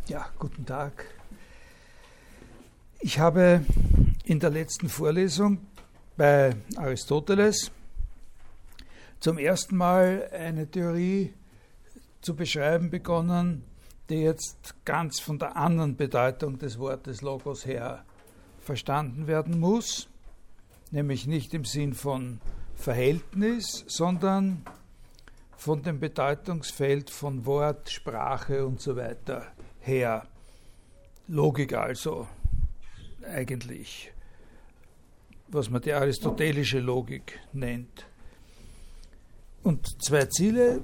Ja, guten Tag. Ich habe in der letzten Vorlesung bei Aristoteles zum ersten Mal eine Theorie zu beschreiben begonnen, die jetzt ganz von der anderen Bedeutung des Wortes Logos her verstanden werden muss, nämlich nicht im Sinn von Verhältnis, sondern von dem Bedeutungsfeld von Wort, Sprache und so weiter her. Logik also eigentlich, was man die aristotelische Logik nennt. Und zwei Ziele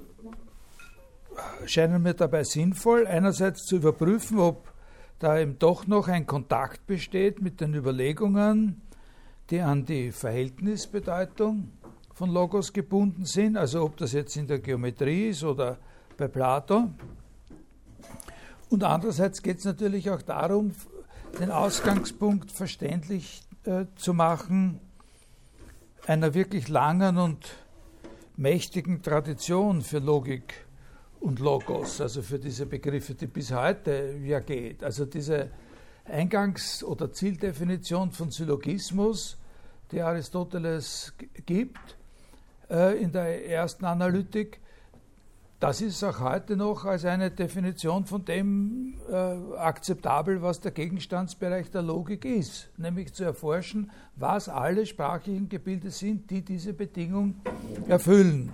scheinen mir dabei sinnvoll. Einerseits zu überprüfen, ob da eben doch noch ein Kontakt besteht mit den Überlegungen, die an die Verhältnisbedeutung von Logos gebunden sind, also ob das jetzt in der Geometrie ist oder bei Plato. Und andererseits geht es natürlich auch darum, den Ausgangspunkt verständlich zu machen einer wirklich langen und mächtigen Tradition für Logik und Logos, also für diese Begriffe, die bis heute ja geht. Also diese Eingangs- oder Zieldefinition von Syllogismus, die Aristoteles gibt in der ersten Analytik, das ist auch heute noch als eine Definition von dem akzeptabel, was der Gegenstandsbereich der Logik ist, nämlich zu erforschen, was alle sprachlichen Gebilde sind, die diese Bedingung erfüllen.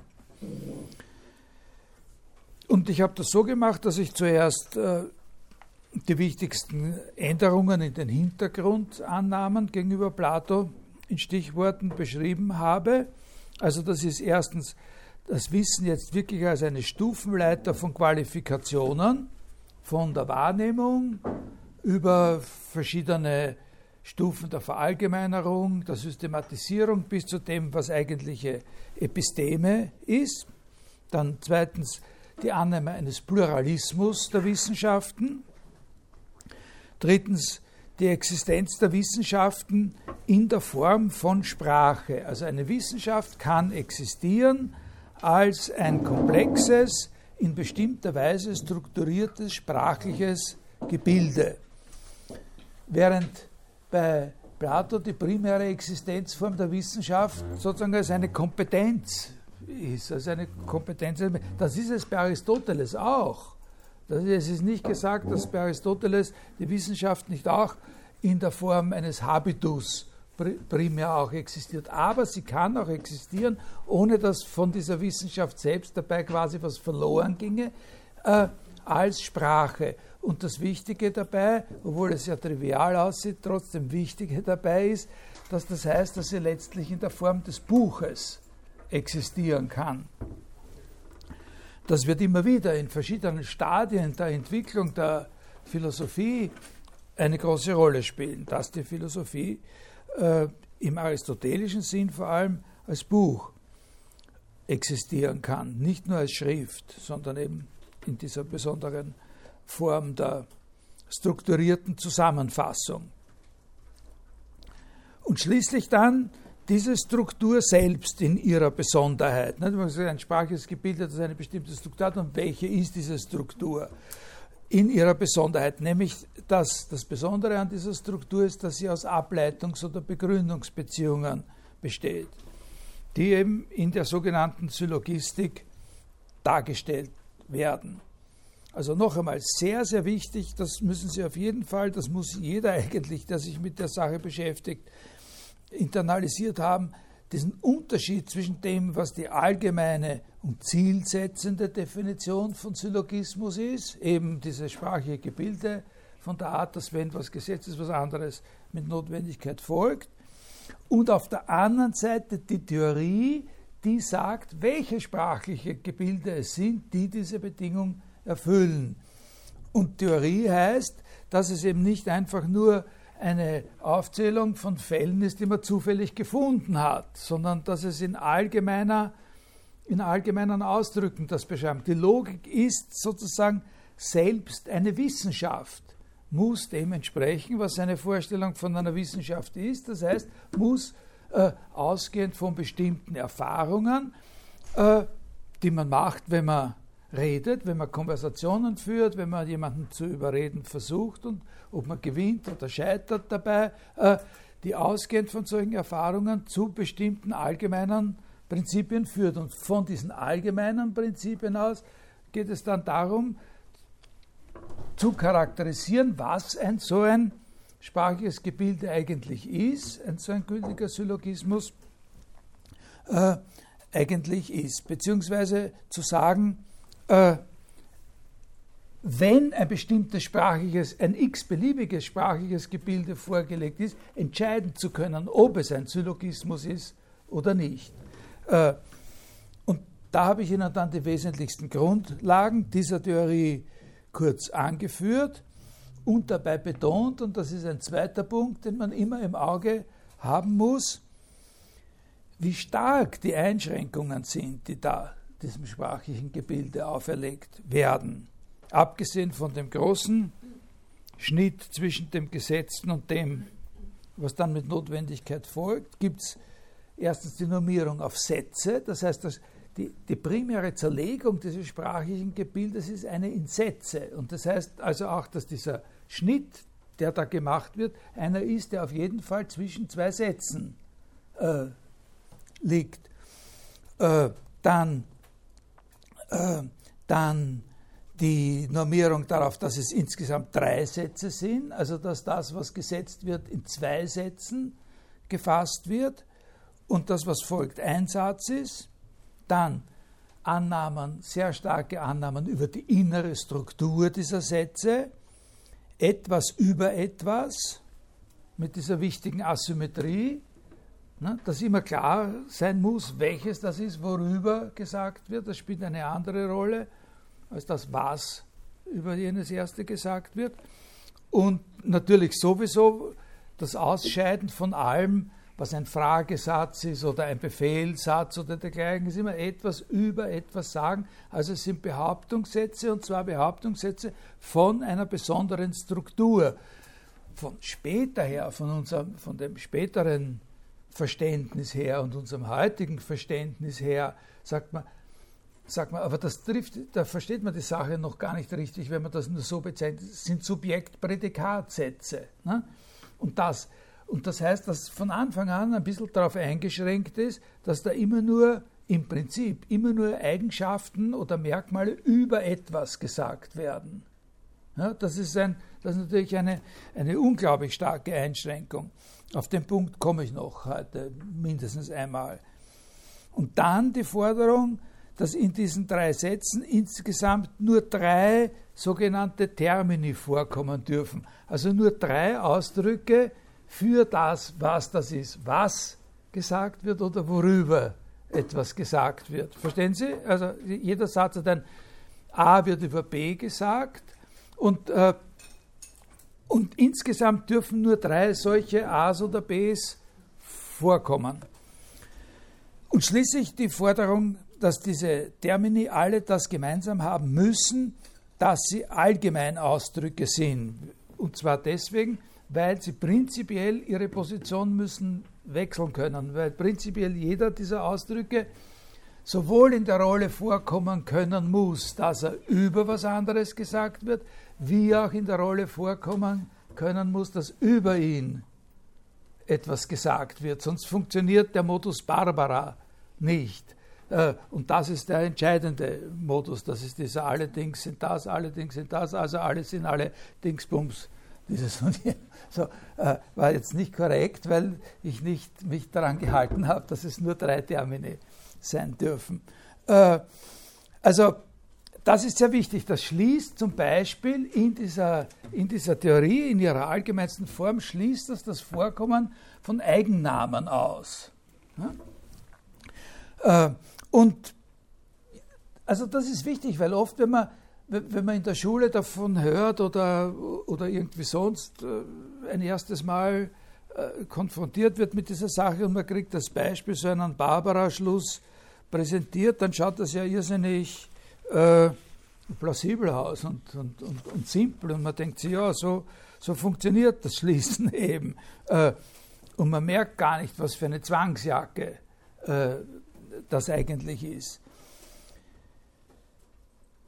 Und ich habe das so gemacht, dass ich zuerst die wichtigsten Änderungen in den Hintergrundannahmen gegenüber Plato in Stichworten beschrieben habe. Also das ist erstens das Wissen jetzt wirklich als eine Stufenleiter von Qualifikationen, von der Wahrnehmung über verschiedene Stufen der Verallgemeinerung, der Systematisierung bis zu dem, was eigentliche Episteme ist. Dann zweitens die Annahme eines Pluralismus der Wissenschaften. Drittens die Existenz der Wissenschaften in der Form von Sprache. Also eine Wissenschaft kann existieren als ein komplexes, in bestimmter Weise strukturiertes sprachliches Gebilde. Während bei Plato die primäre Existenzform der Wissenschaft sozusagen als eine Kompetenz ist, als eine Kompetenz. Das ist es bei Aristoteles auch. Es ist nicht gesagt, dass bei Aristoteles die Wissenschaft nicht auch in der Form eines Habitus primär auch existiert. Aber sie kann auch existieren, ohne dass von dieser Wissenschaft selbst dabei quasi was verloren ginge, als Sprache. Und das Wichtige dabei, obwohl es ja trivial aussieht, trotzdem Wichtige dabei ist, dass das heißt, dass sie letztlich in der Form des Buches existieren kann. Das wird immer wieder in verschiedenen Stadien der Entwicklung der Philosophie eine große Rolle spielen, dass die Philosophie im aristotelischen Sinn vor allem als Buch existieren kann, nicht nur als Schrift, sondern eben in dieser besonderen Form der strukturierten Zusammenfassung. Und schließlich dann diese Struktur selbst in ihrer Besonderheit. Ein sprachliches Gebilde, das eine bestimmte Struktur hat, und welche ist diese Struktur? In ihrer Besonderheit, nämlich dass das Besondere an dieser Struktur ist, dass sie aus Ableitungs- oder Begründungsbeziehungen besteht, die eben in der sogenannten Syllogistik dargestellt werden. Also noch einmal sehr, sehr wichtig, das müssen Sie auf jeden Fall, das muss jeder eigentlich, der sich mit der Sache beschäftigt, internalisiert haben, diesen Unterschied zwischen dem, was die allgemeine und zielsetzende Definition von Syllogismus ist, eben diese sprachliche Gebilde von der Art, dass wenn was Gesetz ist, was anderes mit Notwendigkeit folgt, und auf der anderen Seite die Theorie, die sagt, welche sprachliche Gebilde es sind, die diese Bedingung erfüllen. Und Theorie heißt, dass es eben nicht einfach nur eine Aufzählung von Fällen ist, die man zufällig gefunden hat, sondern dass es in allgemeinen Ausdrücken das beschreibt. Die Logik ist sozusagen selbst eine Wissenschaft, muss dem entsprechen, was seine Vorstellung von einer Wissenschaft ist. Das heißt, muss ausgehend von bestimmten Erfahrungen, die man macht, wenn man redet, wenn man Konversationen führt, wenn man jemanden zu überreden versucht und ob man gewinnt oder scheitert dabei, die ausgehend von solchen Erfahrungen zu bestimmten allgemeinen Prinzipien führt. Und von diesen allgemeinen Prinzipien aus geht es dann darum, zu charakterisieren, was so ein sprachliches Gebilde eigentlich ist, so ein gültiger Syllogismus eigentlich ist. Beziehungsweise zu sagen, wenn ein bestimmtes sprachliches, ein x-beliebiges sprachliches Gebilde vorgelegt ist, entscheiden zu können, ob es ein Syllogismus ist oder nicht. Und da habe ich Ihnen dann die wesentlichsten Grundlagen dieser Theorie kurz angeführt und dabei betont, und das ist ein zweiter Punkt, den man immer im Auge haben muss, wie stark die Einschränkungen sind, die da diesem sprachlichen Gebilde auferlegt werden. Abgesehen von dem großen Schnitt zwischen dem Gesetzten und dem, was dann mit Notwendigkeit folgt, gibt es erstens die Normierung auf Sätze, das heißt, dass die primäre Zerlegung dieses sprachlichen Gebildes ist eine in Sätze. Und das heißt also auch, dass dieser Schnitt, der da gemacht wird, einer ist, der auf jeden Fall zwischen zwei Sätzen liegt. Dann die Normierung darauf, dass es insgesamt 3 Sätze sind, also dass das, was gesetzt wird, in 2 Sätzen gefasst wird und das, was folgt, ein Satz ist. Dann Annahmen, sehr starke Annahmen über die innere Struktur dieser Sätze, etwas über etwas, mit dieser wichtigen Asymmetrie, dass immer klar sein muss, welches das ist, worüber gesagt wird. Das spielt eine andere Rolle als das, was über jenes erste gesagt wird. Und natürlich sowieso das Ausscheiden von allem, was ein Fragesatz ist oder ein Befehlssatz oder dergleichen, ist immer etwas über etwas sagen. Also es sind Behauptungssätze, und zwar Behauptungssätze von einer besonderen Struktur. Von später her, von dem späteren Verständnis her und unserem heutigen Verständnis her, sagt man, aber da versteht man die Sache noch gar nicht richtig, wenn man das nur so bezeichnet, das sind Subjekt-Prädikat-Sätze. Ne? Und das heißt, dass von Anfang an ein bisschen darauf eingeschränkt ist, dass da im Prinzip immer nur Eigenschaften oder Merkmale über etwas gesagt werden. Ja, das ist natürlich eine unglaublich starke Einschränkung. Auf den Punkt komme ich noch heute mindestens einmal. Und dann die Forderung, dass in diesen 3 Sätzen insgesamt nur 3 sogenannte Termini vorkommen dürfen. Also nur 3 Ausdrücke für das, was das ist, was gesagt wird oder worüber etwas gesagt wird. Verstehen Sie? Also jeder Satz hat ein A wird über B gesagt und insgesamt dürfen nur 3 solche A's oder B's vorkommen. Und schließlich die Forderung, dass diese Termini alle das gemeinsam haben müssen, dass sie Allgemeinausdrücke sind. Und zwar deswegen, weil sie prinzipiell ihre Position müssen wechseln können, weil prinzipiell jeder dieser Ausdrücke sowohl in der Rolle vorkommen können muss, dass er über was anderes gesagt wird, wie auch in der Rolle vorkommen können muss, dass über ihn etwas gesagt wird. Sonst funktioniert der Modus Barbara nicht. Und das ist der entscheidende Modus. Das ist dieser allerdings sind das, also alle sind alle Dingsbums. Dieses und jenes. So, war jetzt nicht korrekt, weil ich nicht mich daran gehalten habe, dass es nur 3 Termini sein dürfen. Also das ist sehr wichtig. Das schließt zum Beispiel in dieser Theorie, in ihrer allgemeinsten Form, schließt das Vorkommen von Eigennamen aus. Ja? Und also das ist wichtig, weil oft, wenn man in der Schule davon hört oder irgendwie sonst ein erstes Mal konfrontiert wird mit dieser Sache und man kriegt das Beispiel, so einen Barbara-Schluss präsentiert, dann schaut das ja irrsinnig plausibel aus und simpel und man denkt sich, ja, so funktioniert das Schließen eben. Und man merkt gar nicht, was für eine Zwangsjacke das eigentlich ist.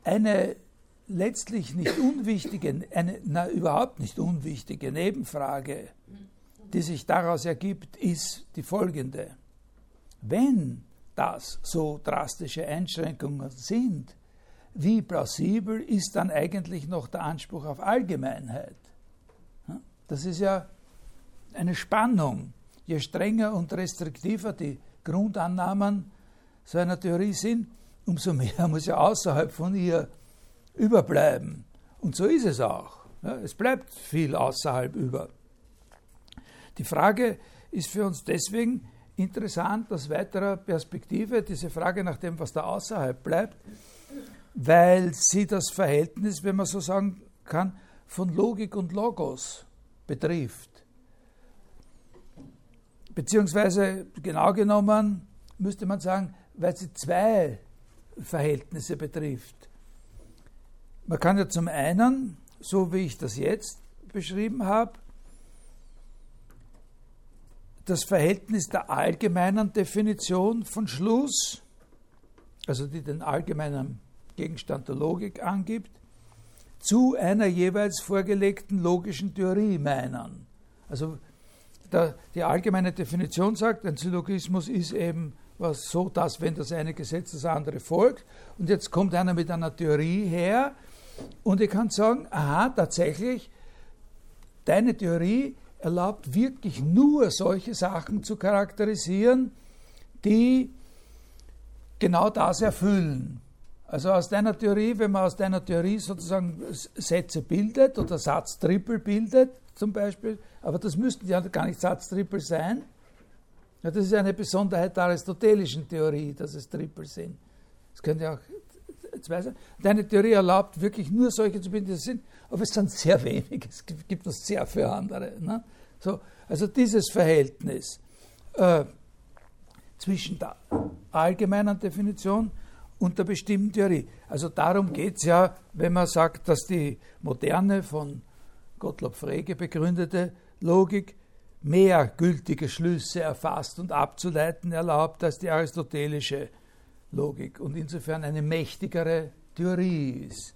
Eine letztlich nicht unwichtige, überhaupt nicht unwichtige Nebenfrage, die sich daraus ergibt, ist die folgende. Wenn das so drastische Einschränkungen sind, wie plausibel ist dann eigentlich noch der Anspruch auf Allgemeinheit? Das ist ja eine Spannung. Je strenger und restriktiver die Grundannahmen so einer Theorie sind, umso mehr muss ja außerhalb von ihr überbleiben. Und so ist es auch. Ja, es bleibt viel außerhalb über. Die Frage ist für uns deswegen interessant aus weiterer Perspektive, diese Frage nach dem, was da außerhalb bleibt, weil sie das Verhältnis, wenn man so sagen kann, von Logik und Logos betrifft. Beziehungsweise genau genommen müsste man sagen, weil sie zwei Verhältnisse betrifft. Man kann ja zum einen, so wie ich das jetzt beschrieben habe, das Verhältnis der allgemeinen Definition von Schluss, also die den allgemeinen Gegenstand der Logik angibt, zu einer jeweils vorgelegten logischen Theorie meinen. Also die allgemeine Definition sagt, ein Syllogismus ist eben was so, dass wenn das eine Gesetz das andere folgt. Und jetzt kommt einer mit einer Theorie her und ich kann sagen, aha, tatsächlich, deine Theorie erlaubt wirklich nur solche Sachen zu charakterisieren, die genau das erfüllen. Also aus deiner Theorie, wenn man aus deiner Theorie sozusagen Sätze bildet oder Satztrippel bildet zum Beispiel, aber das müssten ja gar nicht Satztrippel sein. Ja, das ist eine Besonderheit der aristotelischen Theorie, dass es Trippel sind. Das können ja auch zwei sein. Deine Theorie erlaubt wirklich nur solche zu bilden, die sind, aber es sind sehr wenige, es gibt noch sehr viele andere. Ne? So, also dieses Verhältnis zwischen der allgemeinen Definition und der bestimmten Theorie. Also darum geht es ja, wenn man sagt, dass die moderne, von Gottlob Frege begründete Logik mehr gültige Schlüsse erfasst und abzuleiten erlaubt als die aristotelische Logik und insofern eine mächtigere Theorie ist.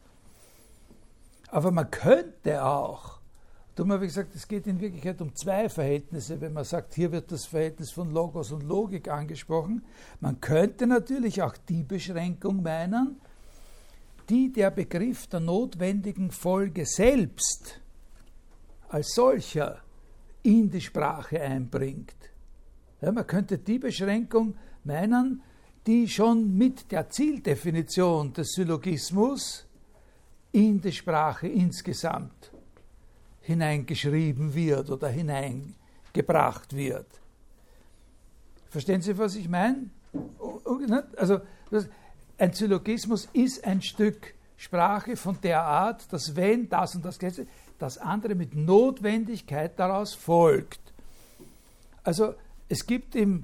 Aber man könnte auch, darum habe ich gesagt, es geht in Wirklichkeit um zwei Verhältnisse, wenn man sagt, hier wird das Verhältnis von Logos und Logik angesprochen. Man könnte natürlich auch die Beschränkung meinen, die der Begriff der notwendigen Folge selbst als solcher in die Sprache einbringt. Ja, man könnte die Beschränkung meinen, die schon mit der Zieldefinition des Syllogismus in die Sprache insgesamt hineingeschrieben wird oder hineingebracht wird. Verstehen Sie, was ich meine? Also ein Syllogismus ist ein Stück Sprache von der Art, dass wenn das und das Gesetz, das andere mit Notwendigkeit daraus folgt. Also es gibt im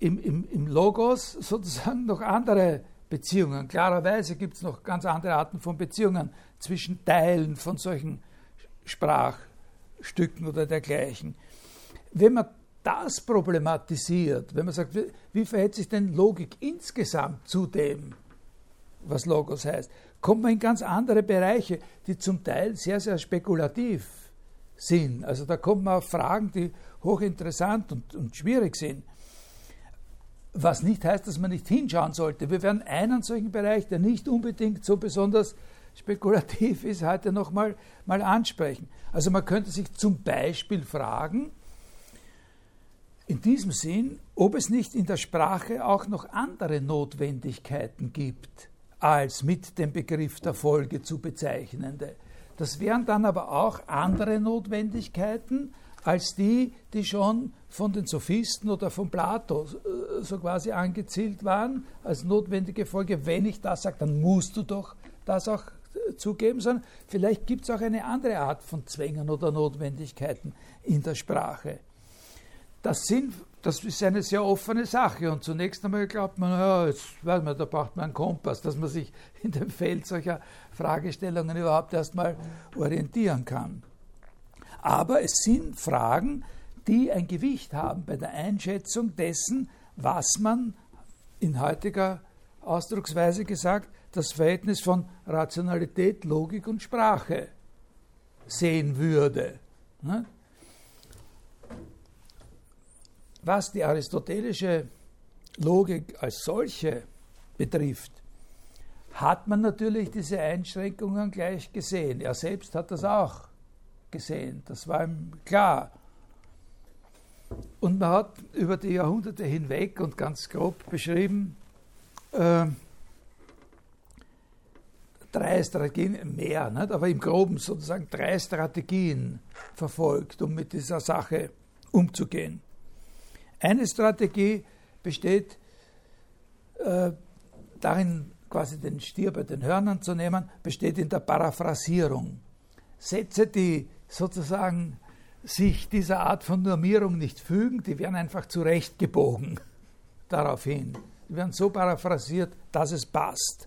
Logos sozusagen noch andere Beziehungen. Klarerweise gibt es noch ganz andere Arten von Beziehungen zwischen Teilen von solchen Sprachstücken oder dergleichen. Wenn man das problematisiert, wenn man sagt, wie verhält sich denn Logik insgesamt zu dem, was Logos heißt, kommt man in ganz andere Bereiche, die zum Teil sehr, sehr spekulativ sind. Also da kommt man auf Fragen, die hochinteressant und schwierig sind. Was nicht heißt, dass man nicht hinschauen sollte. Wir werden einen solchen Bereich, der nicht unbedingt so besonders spekulativ ist, heute noch mal ansprechen. Also man könnte sich zum Beispiel fragen, in diesem Sinn, ob es nicht in der Sprache auch noch andere Notwendigkeiten gibt, als mit dem Begriff der Folge zu bezeichnende. Das wären dann aber auch andere Notwendigkeiten als die schon von den Sophisten oder von Plato so quasi angezielt waren, als notwendige Folge. Wenn ich das sage, dann musst du doch das auch zugeben, sondern vielleicht gibt es auch eine andere Art von Zwängen oder Notwendigkeiten in der Sprache. Das ist eine sehr offene Sache und zunächst einmal glaubt man, ja, jetzt weiß man, da braucht man einen Kompass, dass man sich in dem Feld solcher Fragestellungen überhaupt erstmal orientieren kann. Aber es sind Fragen, die ein Gewicht haben bei der Einschätzung dessen, was man in heutiger Ausdrucksweise gesagt das Verhältnis von Rationalität, Logik und Sprache sehen würde. Was die aristotelische Logik als solche betrifft, hat man natürlich diese Einschränkungen gleich gesehen. Er selbst hat das auch gesehen, das war ihm klar. Und man hat über die Jahrhunderte hinweg und ganz grob beschrieben, 3 Strategien, mehr, nicht? Aber im Groben sozusagen 3 Strategien verfolgt, um mit dieser Sache umzugehen. Eine Strategie besteht darin, quasi den Stier bei den Hörnern zu nehmen, besteht in der Paraphrasierung. Sätze, die sozusagen sich dieser Art von Normierung nicht fügen, die werden einfach zurechtgebogen daraufhin. Die werden so paraphrasiert, dass es passt.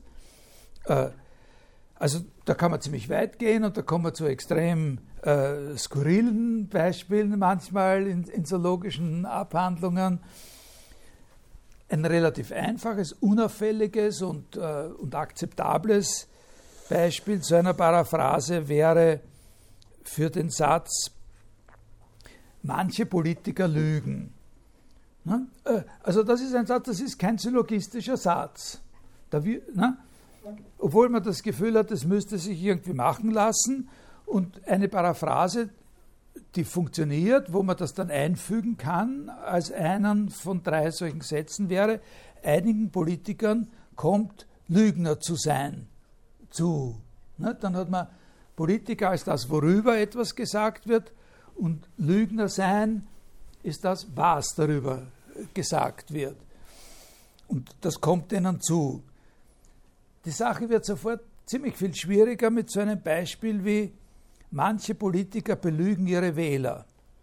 Also da kann man ziemlich weit gehen und da kommen wir zu extrem skurrilen Beispielen manchmal in so logischen Abhandlungen. Ein relativ einfaches, unauffälliges und akzeptables Beispiel zu einer Paraphrase wäre für den Satz, manche Politiker lügen. Also das ist ein Satz, das ist kein syllogistischer Satz. Obwohl man das Gefühl hat, es müsste sich irgendwie machen lassen und eine Paraphrase, die funktioniert, wo man das dann einfügen kann, als einen von 3 solchen Sätzen wäre, einigen Politikern kommt Lügner zu sein zu. Dann hat man Politiker als das, worüber etwas gesagt wird, und Lügner sein ist das, was darüber gesagt wird. Und das kommt denen zu. Die Sache wird sofort ziemlich viel schwieriger mit so einem Beispiel wie manche Politiker belügen ihre Wähler.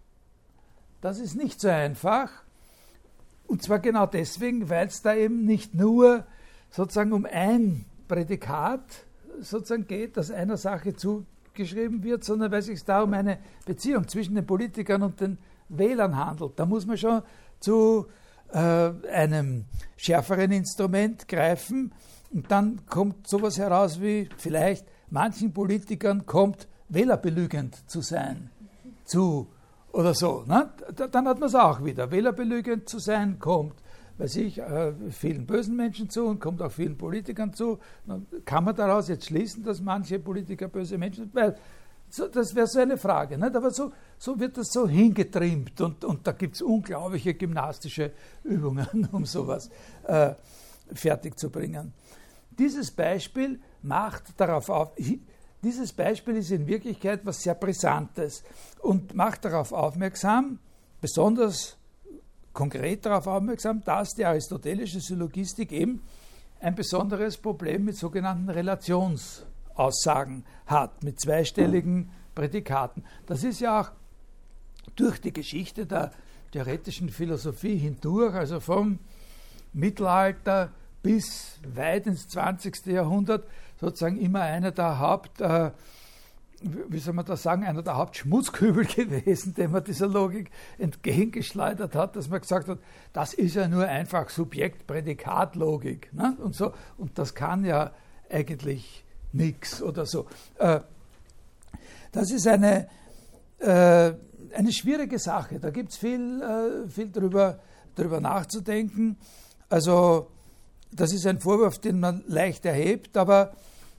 Das ist nicht so einfach. Und zwar genau deswegen, weil es da eben nicht nur sozusagen um ein Prädikat sozusagen geht, das einer Sache zugeschrieben wird, sondern weil es sich da um eine Beziehung zwischen den Politikern und den Wählern handelt. Da muss man schon zu einem schärferen Instrument greifen und dann kommt sowas heraus wie vielleicht manchen Politikern kommt wählerbelügend zu sein, zu oder so. Ne? Dann hat man es auch wieder. Wählerbelügend zu sein kommt, weiß ich, vielen bösen Menschen zu und kommt auch vielen Politikern zu. Dann kann man daraus jetzt schließen, dass manche Politiker böse Menschen sind, weil das wäre so eine Frage. Nicht? Aber so wird das so hingetrimmt und da gibt es unglaubliche gymnastische Übungen, um sowas fertig zu bringen. Dieses Beispiel macht darauf auf, dieses Beispiel ist in Wirklichkeit was sehr Brisantes und macht darauf aufmerksam, besonders konkret darauf aufmerksam, dass die aristotelische Syllogistik eben ein besonderes Problem mit sogenannten Relationsaussagen hat, mit zweistelligen Prädikaten. Das ist ja auch durch die Geschichte der theoretischen Philosophie hindurch, also vom Mittelalter bis weit ins 20. Jahrhundert, sozusagen immer einer der einer der Hauptschmutzkübel gewesen, dem man dieser Logik entgegengeschleudert hat, dass man gesagt hat, das ist ja nur einfach Subjekt-Prädikat-Logik. Ne? Und das kann ja eigentlich nichts oder so. Das ist eine schwierige Sache. Da gibt es viel drüber nachzudenken. Also das ist ein Vorwurf, den man leicht erhebt, aber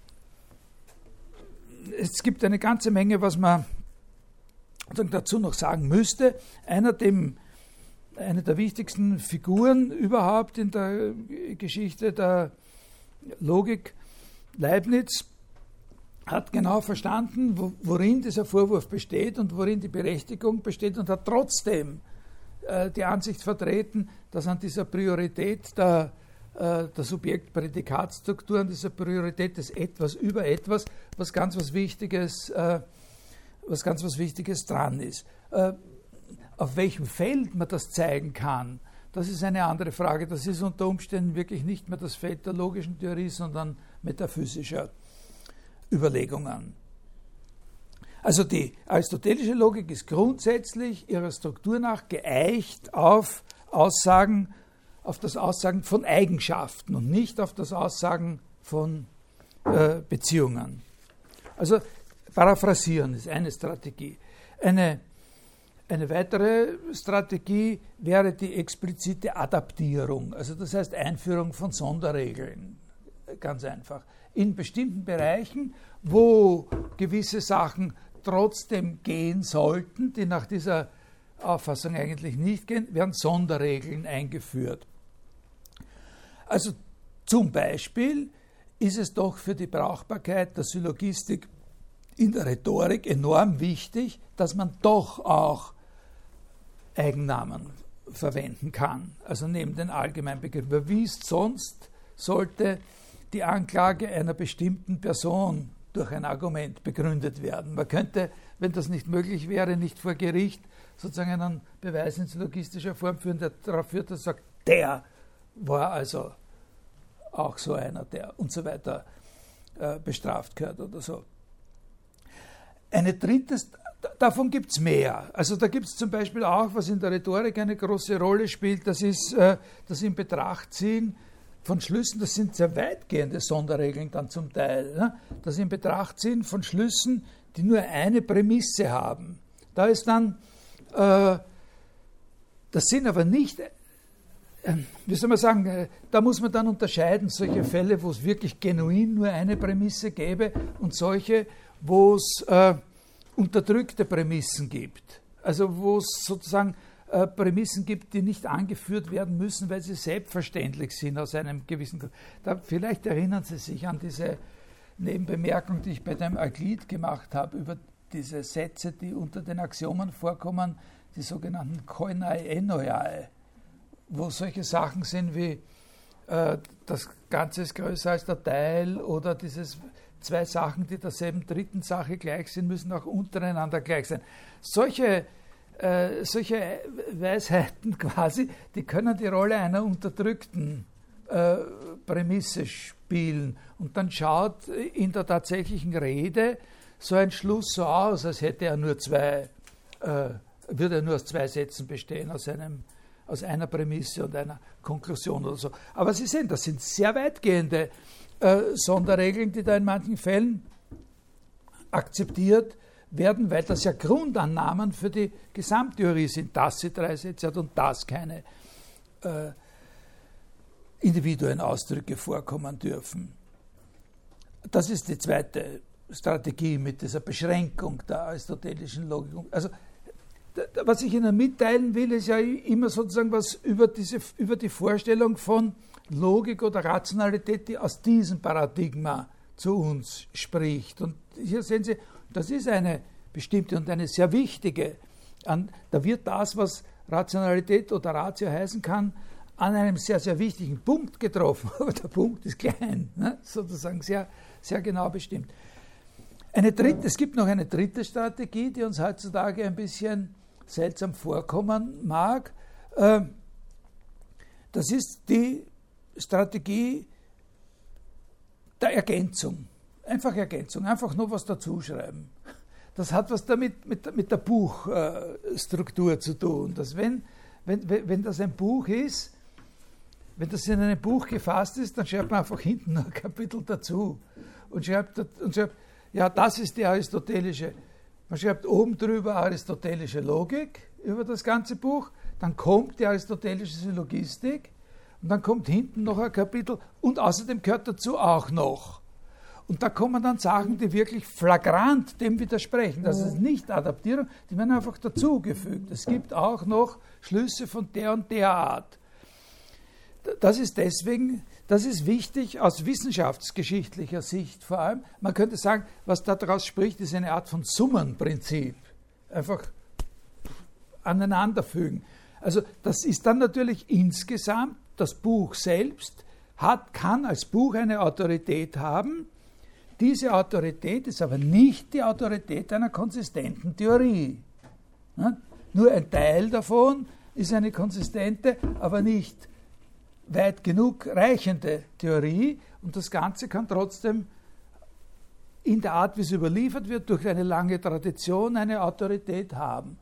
es gibt eine ganze Menge, was man dazu noch sagen müsste. Eine der wichtigsten Figuren überhaupt in der Geschichte der Logik, Leibniz, hat genau verstanden, worin dieser Vorwurf besteht und worin die Berechtigung besteht und hat trotzdem die Ansicht vertreten, dass an dieser Priorität der Subjekt-Prädikatsstruktur, an dieser Priorität des Etwas über Etwas, was ganz was Wichtiges dran ist. Auf welchem Feld man das zeigen kann, das ist eine andere Frage. Das ist unter Umständen wirklich nicht mehr das Feld der logischen Theorie, sondern metaphysischer Überlegungen. Also die aristotelische Logik ist grundsätzlich ihrer Struktur nach geeicht auf das Aussagen von Eigenschaften und nicht auf das Aussagen von Beziehungen. Also paraphrasieren ist eine Strategie. Eine weitere Strategie wäre die explizite Adaptierung, also das heißt Einführung von Sonderregeln, ganz einfach. In bestimmten Bereichen, wo gewisse Sachen trotzdem gehen sollten, die nach dieser Auffassung eigentlich nicht gehen, werden Sonderregeln eingeführt. Also zum Beispiel ist es doch für die Brauchbarkeit der Syllogistik in der Rhetorik enorm wichtig, dass man doch auch Eigennamen verwenden kann, also neben den allgemeinen Begriffen. Wie sonst sollte die Anklage einer bestimmten Person durch ein Argument begründet werden? Man könnte, wenn das nicht möglich wäre, nicht vor Gericht sozusagen einen Beweis in syllogistischer Form führen, der darauf führt, dass sagt, der war also auch so einer, der und so weiter bestraft gehört oder so. Eine dritte, davon gibt es mehr. Also da gibt es zum Beispiel auch, was in der Rhetorik eine große Rolle spielt, das ist das in Betracht ziehen von Schlüssen, das sind sehr weitgehende Sonderregeln dann zum Teil, ne? Das in Betracht ziehen von Schlüssen, die nur eine Prämisse haben. Da ist dann, das sind aber nicht, wie soll man sagen, da muss man dann unterscheiden, solche Fälle, wo es wirklich genuin nur eine Prämisse gäbe und solche, wo es unterdrückte Prämissen gibt. Also wo es sozusagen Prämissen gibt, die nicht angeführt werden müssen, weil sie selbstverständlich sind aus einem gewissen Grund. Vielleicht erinnern Sie sich an diese Nebenbemerkung, die ich bei dem Euklid gemacht habe, über diese Sätze, die unter den Axiomen vorkommen, die sogenannten koinai enoiai, wo solche Sachen sind wie das Ganze ist größer als der Teil oder dieses zwei Sachen, die derselben dritten Sache gleich sind, müssen auch untereinander gleich sein. Solche Weisheiten quasi, die können die Rolle einer unterdrückten Prämisse spielen. Und dann schaut in der tatsächlichen Rede so ein Schluss so aus, als hätte er nur würde er nur aus zwei Sätzen bestehen, aus einer Prämisse und einer Konklusion oder so. Aber Sie sehen, das sind sehr weitgehende Sonderregeln, die da in manchen Fällen akzeptiert werden, weil das ja Grundannahmen für die Gesamttheorie sind, dass sie drei Sätze hat und dass keine Individuenausdrücke vorkommen dürfen. Das ist die zweite Strategie mit dieser Beschränkung der aristotelischen Logik. Also was ich Ihnen mitteilen will, ist ja immer sozusagen was über die Vorstellung von Logik oder Rationalität, die aus diesem Paradigma zu uns spricht. Und hier sehen Sie, das ist eine bestimmte und eine sehr wichtige. Da wird das, was Rationalität oder Ratio heißen kann, an einem sehr, sehr wichtigen Punkt getroffen. Aber der Punkt ist klein, ne? Sozusagen sehr, sehr genau bestimmt. Es gibt noch eine dritte Strategie, die uns heutzutage ein bisschen seltsam vorkommen mag. Das ist die Strategie der Ergänzung. Einfach Ergänzung, einfach nur was dazuschreiben. Das hat was damit mit der Buchstruktur zu tun. Dass wenn das ein Buch ist, wenn das in einem Buch gefasst ist, dann schreibt man einfach hinten noch ein Kapitel dazu und schreibt, ja, das ist die aristotelische. Man schreibt oben drüber aristotelische Logik über das ganze Buch, dann kommt die aristotelische Syllogistik und dann kommt hinten noch ein Kapitel und außerdem gehört dazu auch noch. Und da kommen dann Sachen, die wirklich flagrant dem widersprechen. Das ist nicht Adaptierung, die werden einfach dazugefügt. Es gibt auch noch Schlüsse von der und der Art. Das ist wichtig aus wissenschaftsgeschichtlicher Sicht vor allem. Man könnte sagen, was daraus spricht, ist eine Art von Summenprinzip. Einfach aneinanderfügen. Also das ist dann natürlich insgesamt, das Buch selbst kann als Buch eine Autorität haben. Diese Autorität ist aber nicht die Autorität einer konsistenten Theorie. Nur ein Teil davon ist eine konsistente, aber nicht weit genug reichende Theorie und das Ganze kann trotzdem in der Art, wie es überliefert wird, durch eine lange Tradition eine Autorität haben.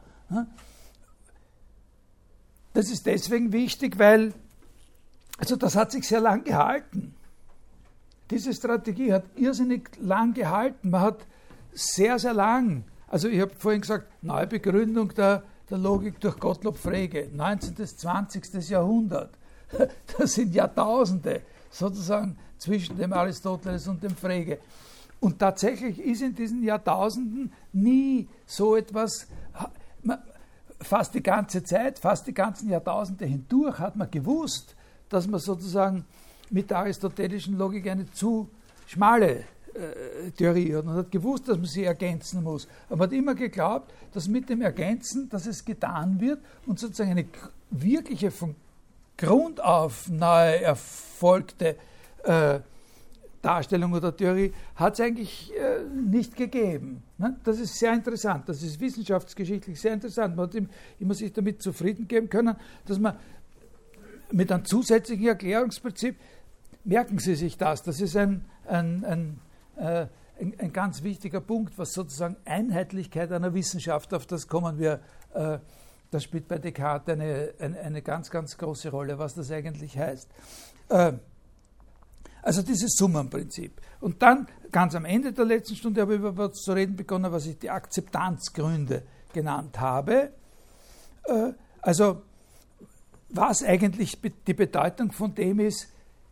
Das ist deswegen wichtig, weil, also das hat sich sehr lang gehalten. diese Strategie hat irrsinnig lang gehalten. Man hat sehr, sehr lang, also ich habe vorhin gesagt, Neubegründung der Logik durch Gottlob Frege, 19. bis 20. Jahrhundert. Das sind Jahrtausende sozusagen zwischen dem Aristoteles und dem Frege. Und tatsächlich ist in diesen Jahrtausenden nie so etwas, fast die ganze Zeit, fast die ganzen Jahrtausende hindurch hat man gewusst, dass man sozusagen mit der aristotelischen Logik eine zu schmale Theorie hat. Man hat gewusst, dass man sie ergänzen muss. Aber man hat immer geglaubt, dass mit dem Ergänzen, dass es getan wird und sozusagen eine wirkliche von Grund auf neu erfolgte Darstellung oder Theorie hat es eigentlich nicht gegeben. Ne? Das ist sehr interessant, das ist wissenschaftsgeschichtlich sehr interessant. Man hat immer sich damit zufrieden geben können, dass man mit einem zusätzlichen Erklärungsprinzip, merken Sie sich das ist ein ganz wichtiger Punkt, was sozusagen Einheitlichkeit einer Wissenschaft, auf das kommen wir, das spielt bei Descartes eine ganz, ganz große Rolle, was das eigentlich heißt. Also dieses Summenprinzip. Und dann, ganz am Ende der letzten Stunde, habe ich über was zu reden begonnen, was ich die Akzeptanzgründe genannt habe. Also was eigentlich die Bedeutung von dem ist,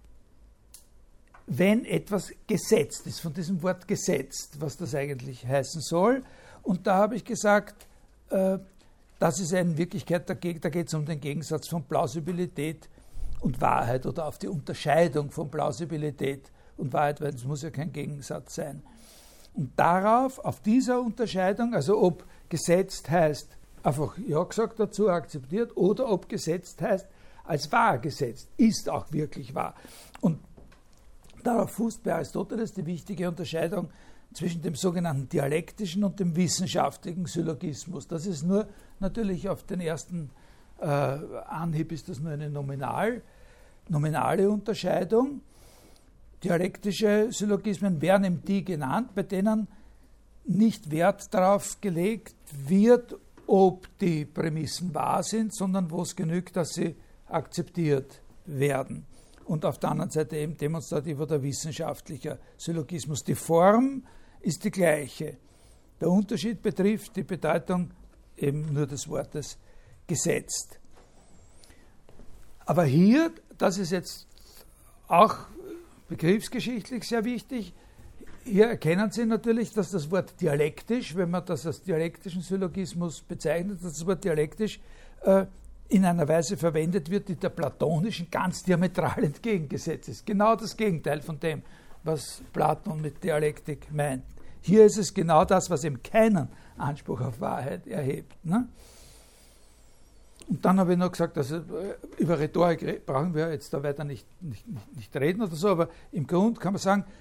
wenn etwas gesetzt ist, von diesem Wort gesetzt, was das eigentlich heißen soll. Und da habe ich gesagt, das ist in Wirklichkeit, da geht es um den Gegensatz von Plausibilität und Wahrheit oder auf die Unterscheidung von Plausibilität und Wahrheit, weil es muss ja kein Gegensatz sein. Und darauf, auf dieser Unterscheidung, also ob gesetzt heißt, einfach ja gesagt dazu, akzeptiert, oder ob gesetzt heißt, als wahr gesetzt, ist auch wirklich wahr. Und darauf fußt bei Aristoteles die wichtige Unterscheidung zwischen dem sogenannten dialektischen und dem wissenschaftlichen Syllogismus. Das ist nur, natürlich auf den ersten Anhieb ist das nur eine nominale Unterscheidung. Dialektische Syllogismen werden eben die genannt, bei denen nicht Wert darauf gelegt wird, ob die Prämissen wahr sind, sondern wo es genügt, dass sie akzeptiert werden. Und auf der anderen Seite eben demonstrativ oder wissenschaftlicher Syllogismus. Die Form ist die gleiche. Der Unterschied betrifft die Bedeutung eben nur des Wortes gesetzt. Aber hier, das ist jetzt auch begriffsgeschichtlich sehr wichtig, hier erkennen Sie natürlich, dass das Wort dialektisch, wenn man das als dialektischen Syllogismus bezeichnet, dass das Wort dialektisch in einer Weise verwendet wird, die der platonischen ganz diametral entgegengesetzt ist. Genau das Gegenteil von dem, was Platon mit Dialektik meint. Hier ist es genau das, was eben keinen Anspruch auf Wahrheit erhebt. Ne? Und dann habe ich noch gesagt, also über Rhetorik brauchen wir jetzt da weiter nicht reden oder so, aber im Grund kann man sagen,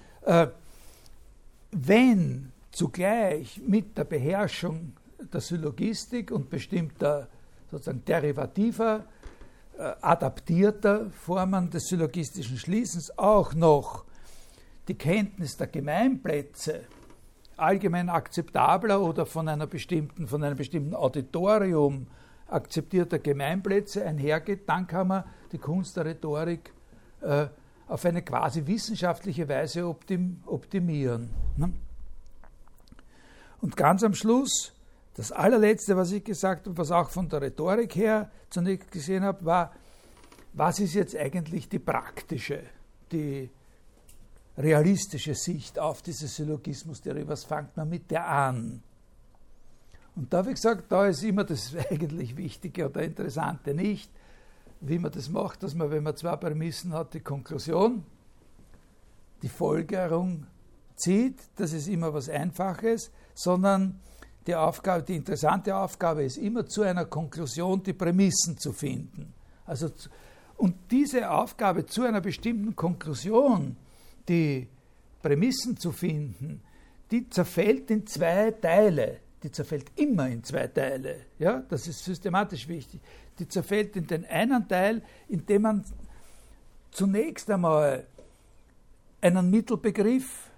wenn zugleich mit der Beherrschung der Syllogistik und bestimmter sozusagen derivativer, adaptierter Formen des syllogistischen Schließens auch noch die Kenntnis der Gemeinplätze allgemein akzeptabler oder von einem bestimmten Auditorium akzeptierter Gemeinplätze einhergeht, dann kann man die Kunst der Rhetorik auf eine quasi wissenschaftliche Weise optimieren. Ne? Und ganz am Schluss, das allerletzte, was ich gesagt habe, was auch von der Rhetorik her zunächst gesehen habe, war, was ist jetzt eigentlich die praktische, die realistische Sicht auf diese Syllogismustheorie? Was fängt man mit der an? Und da habe ich gesagt, da ist immer das eigentlich Wichtige oder Interessante nicht, wie man das macht, dass man, wenn man zwei Prämissen hat, die Konklusion, die Folgerung zieht, das ist immer was Einfaches, sondern die interessante Aufgabe ist immer, zu einer Konklusion die Prämissen zu finden. Und diese Aufgabe, zu einer bestimmten Konklusion die Prämissen zu finden, die zerfällt in zwei Teile. Die zerfällt immer in zwei Teile. Ja? Das ist systematisch wichtig. Die zerfällt in den einen Teil, in dem man zunächst einmal einen Mittelbegriff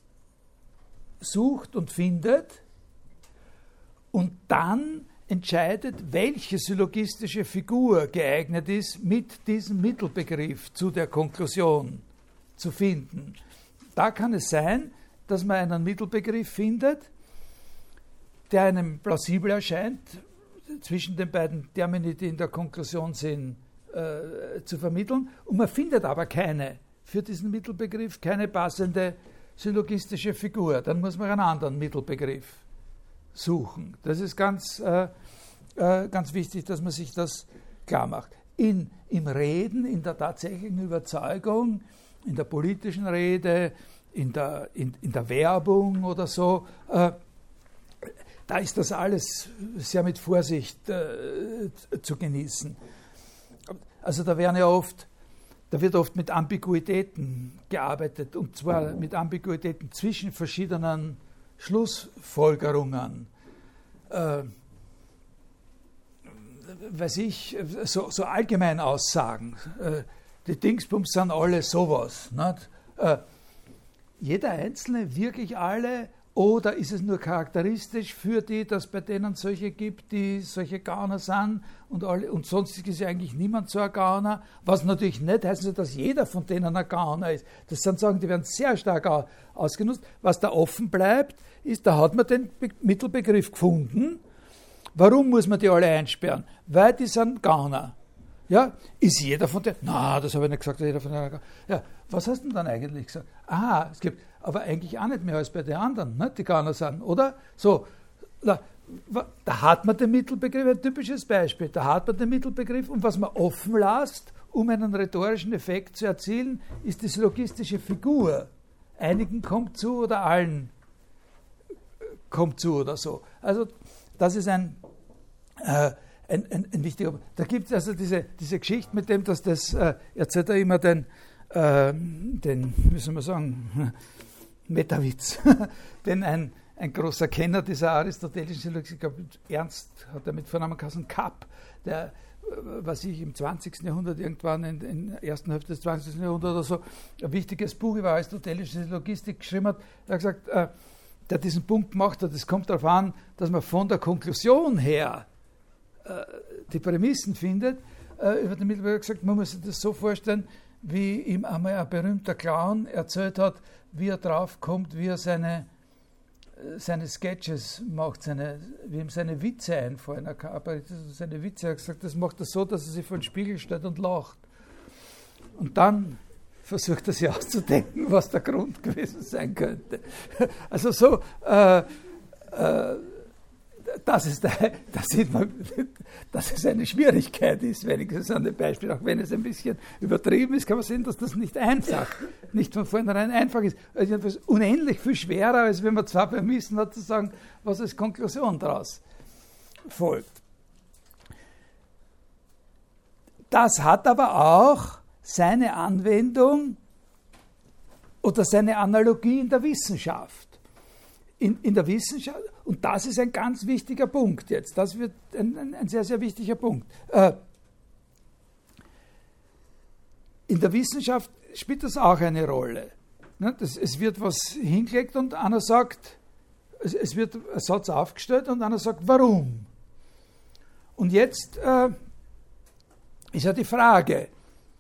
sucht und findet und dann entscheidet, welche syllogistische Figur geeignet ist, mit diesem Mittelbegriff zu der Konklusion zu finden. da kann es sein, dass man einen Mittelbegriff findet, der einem plausibel erscheint, zwischen den beiden Termini, die in der Konklusion sind, zu vermitteln. Und man findet aber für diesen Mittelbegriff keine passende syllogistische Figur. Dann muss man einen anderen Mittelbegriff suchen. Das ist ganz wichtig, dass man sich das klar macht. Im Reden, in der tatsächlichen Überzeugung, in der politischen Rede, in der Werbung oder so, da ist das alles sehr mit Vorsicht zu genießen. Also da wird oft mit Ambiguitäten gearbeitet, und zwar mit Ambiguitäten zwischen verschiedenen Schlussfolgerungen. So allgemein Aussagen. Die Dingsbums sind alle sowas. Nicht? Jeder Einzelne, wirklich alle, oder ist es nur charakteristisch für die, dass bei denen solche gibt, die solche Gauner sind, und sonst ist ja eigentlich niemand so ein Gauner, was natürlich nicht heißt, dass jeder von denen ein Gauner ist. Das sind Sachen, die werden sehr stark ausgenutzt. Was da offen bleibt, ist, da hat man den Mittelbegriff gefunden. Warum muss man die alle einsperren? Weil die sind Gauner. Ja, ist jeder von denen? Na, das habe ich nicht gesagt, jeder von denen. Ja, was hast du denn dann eigentlich gesagt? Aha, es gibt aber eigentlich auch nicht mehr als bei den anderen, ne, die Gauner sind, oder? So, da hat man den Mittelbegriff, ein typisches Beispiel, da hat man den Mittelbegriff, und was man offen lässt, um einen rhetorischen Effekt zu erzielen, ist die syllogistische Figur. Einigen kommt zu oder allen kommt zu oder so. Also das ist ein wichtiger Punkt. Da gibt es also diese Geschichte mit dem, dass das, erzählt er immer den, wie soll man sagen, Metawitz, den ein großer Kenner dieser aristotelischen Syllogistik, ich glaube, Ernst hat er mit Vornamen geheißen, Kapp, der, was ich im 20. Jahrhundert irgendwann, in der ersten Hälfte des 20. Jahrhunderts oder so, ein wichtiges Buch über aristotelische Syllogistik geschrieben hat, der hat gesagt, der diesen Punkt gemacht hat, es kommt darauf an, dass man von der Konklusion her die Prämissen findet. Über den Mittelbegriff gesagt, man muss sich das so vorstellen, wie ihm einmal ein berühmter Clown erzählt hat, wie er drauf kommt, wie er seine Sketches macht, wie ihm seine Witze einfallen. Seine Witze, er hat gesagt, das macht er so, dass er sich vor den Spiegel stellt und lacht. Und dann versucht er sich auszudenken, was der Grund gewesen sein könnte. Also so, dass es eine Schwierigkeit ist, wenigstens an dem Beispiel, auch wenn es ein bisschen übertrieben ist, kann man sehen, dass das nicht von vornherein einfach ist. Also etwas unendlich viel schwerer, als wenn man zwei Prämissen hat, zu sagen, was als Konklusion daraus folgt. Das hat aber auch seine Anwendung oder seine Analogie in der Wissenschaft. In der Wissenschaft, und das ist ein ganz wichtiger Punkt jetzt, das wird ein sehr, sehr wichtiger Punkt. In der Wissenschaft spielt das auch eine Rolle. Es wird was hingelegt und einer sagt, es wird ein Satz aufgestellt und einer sagt, warum? Und jetzt ist ja die Frage,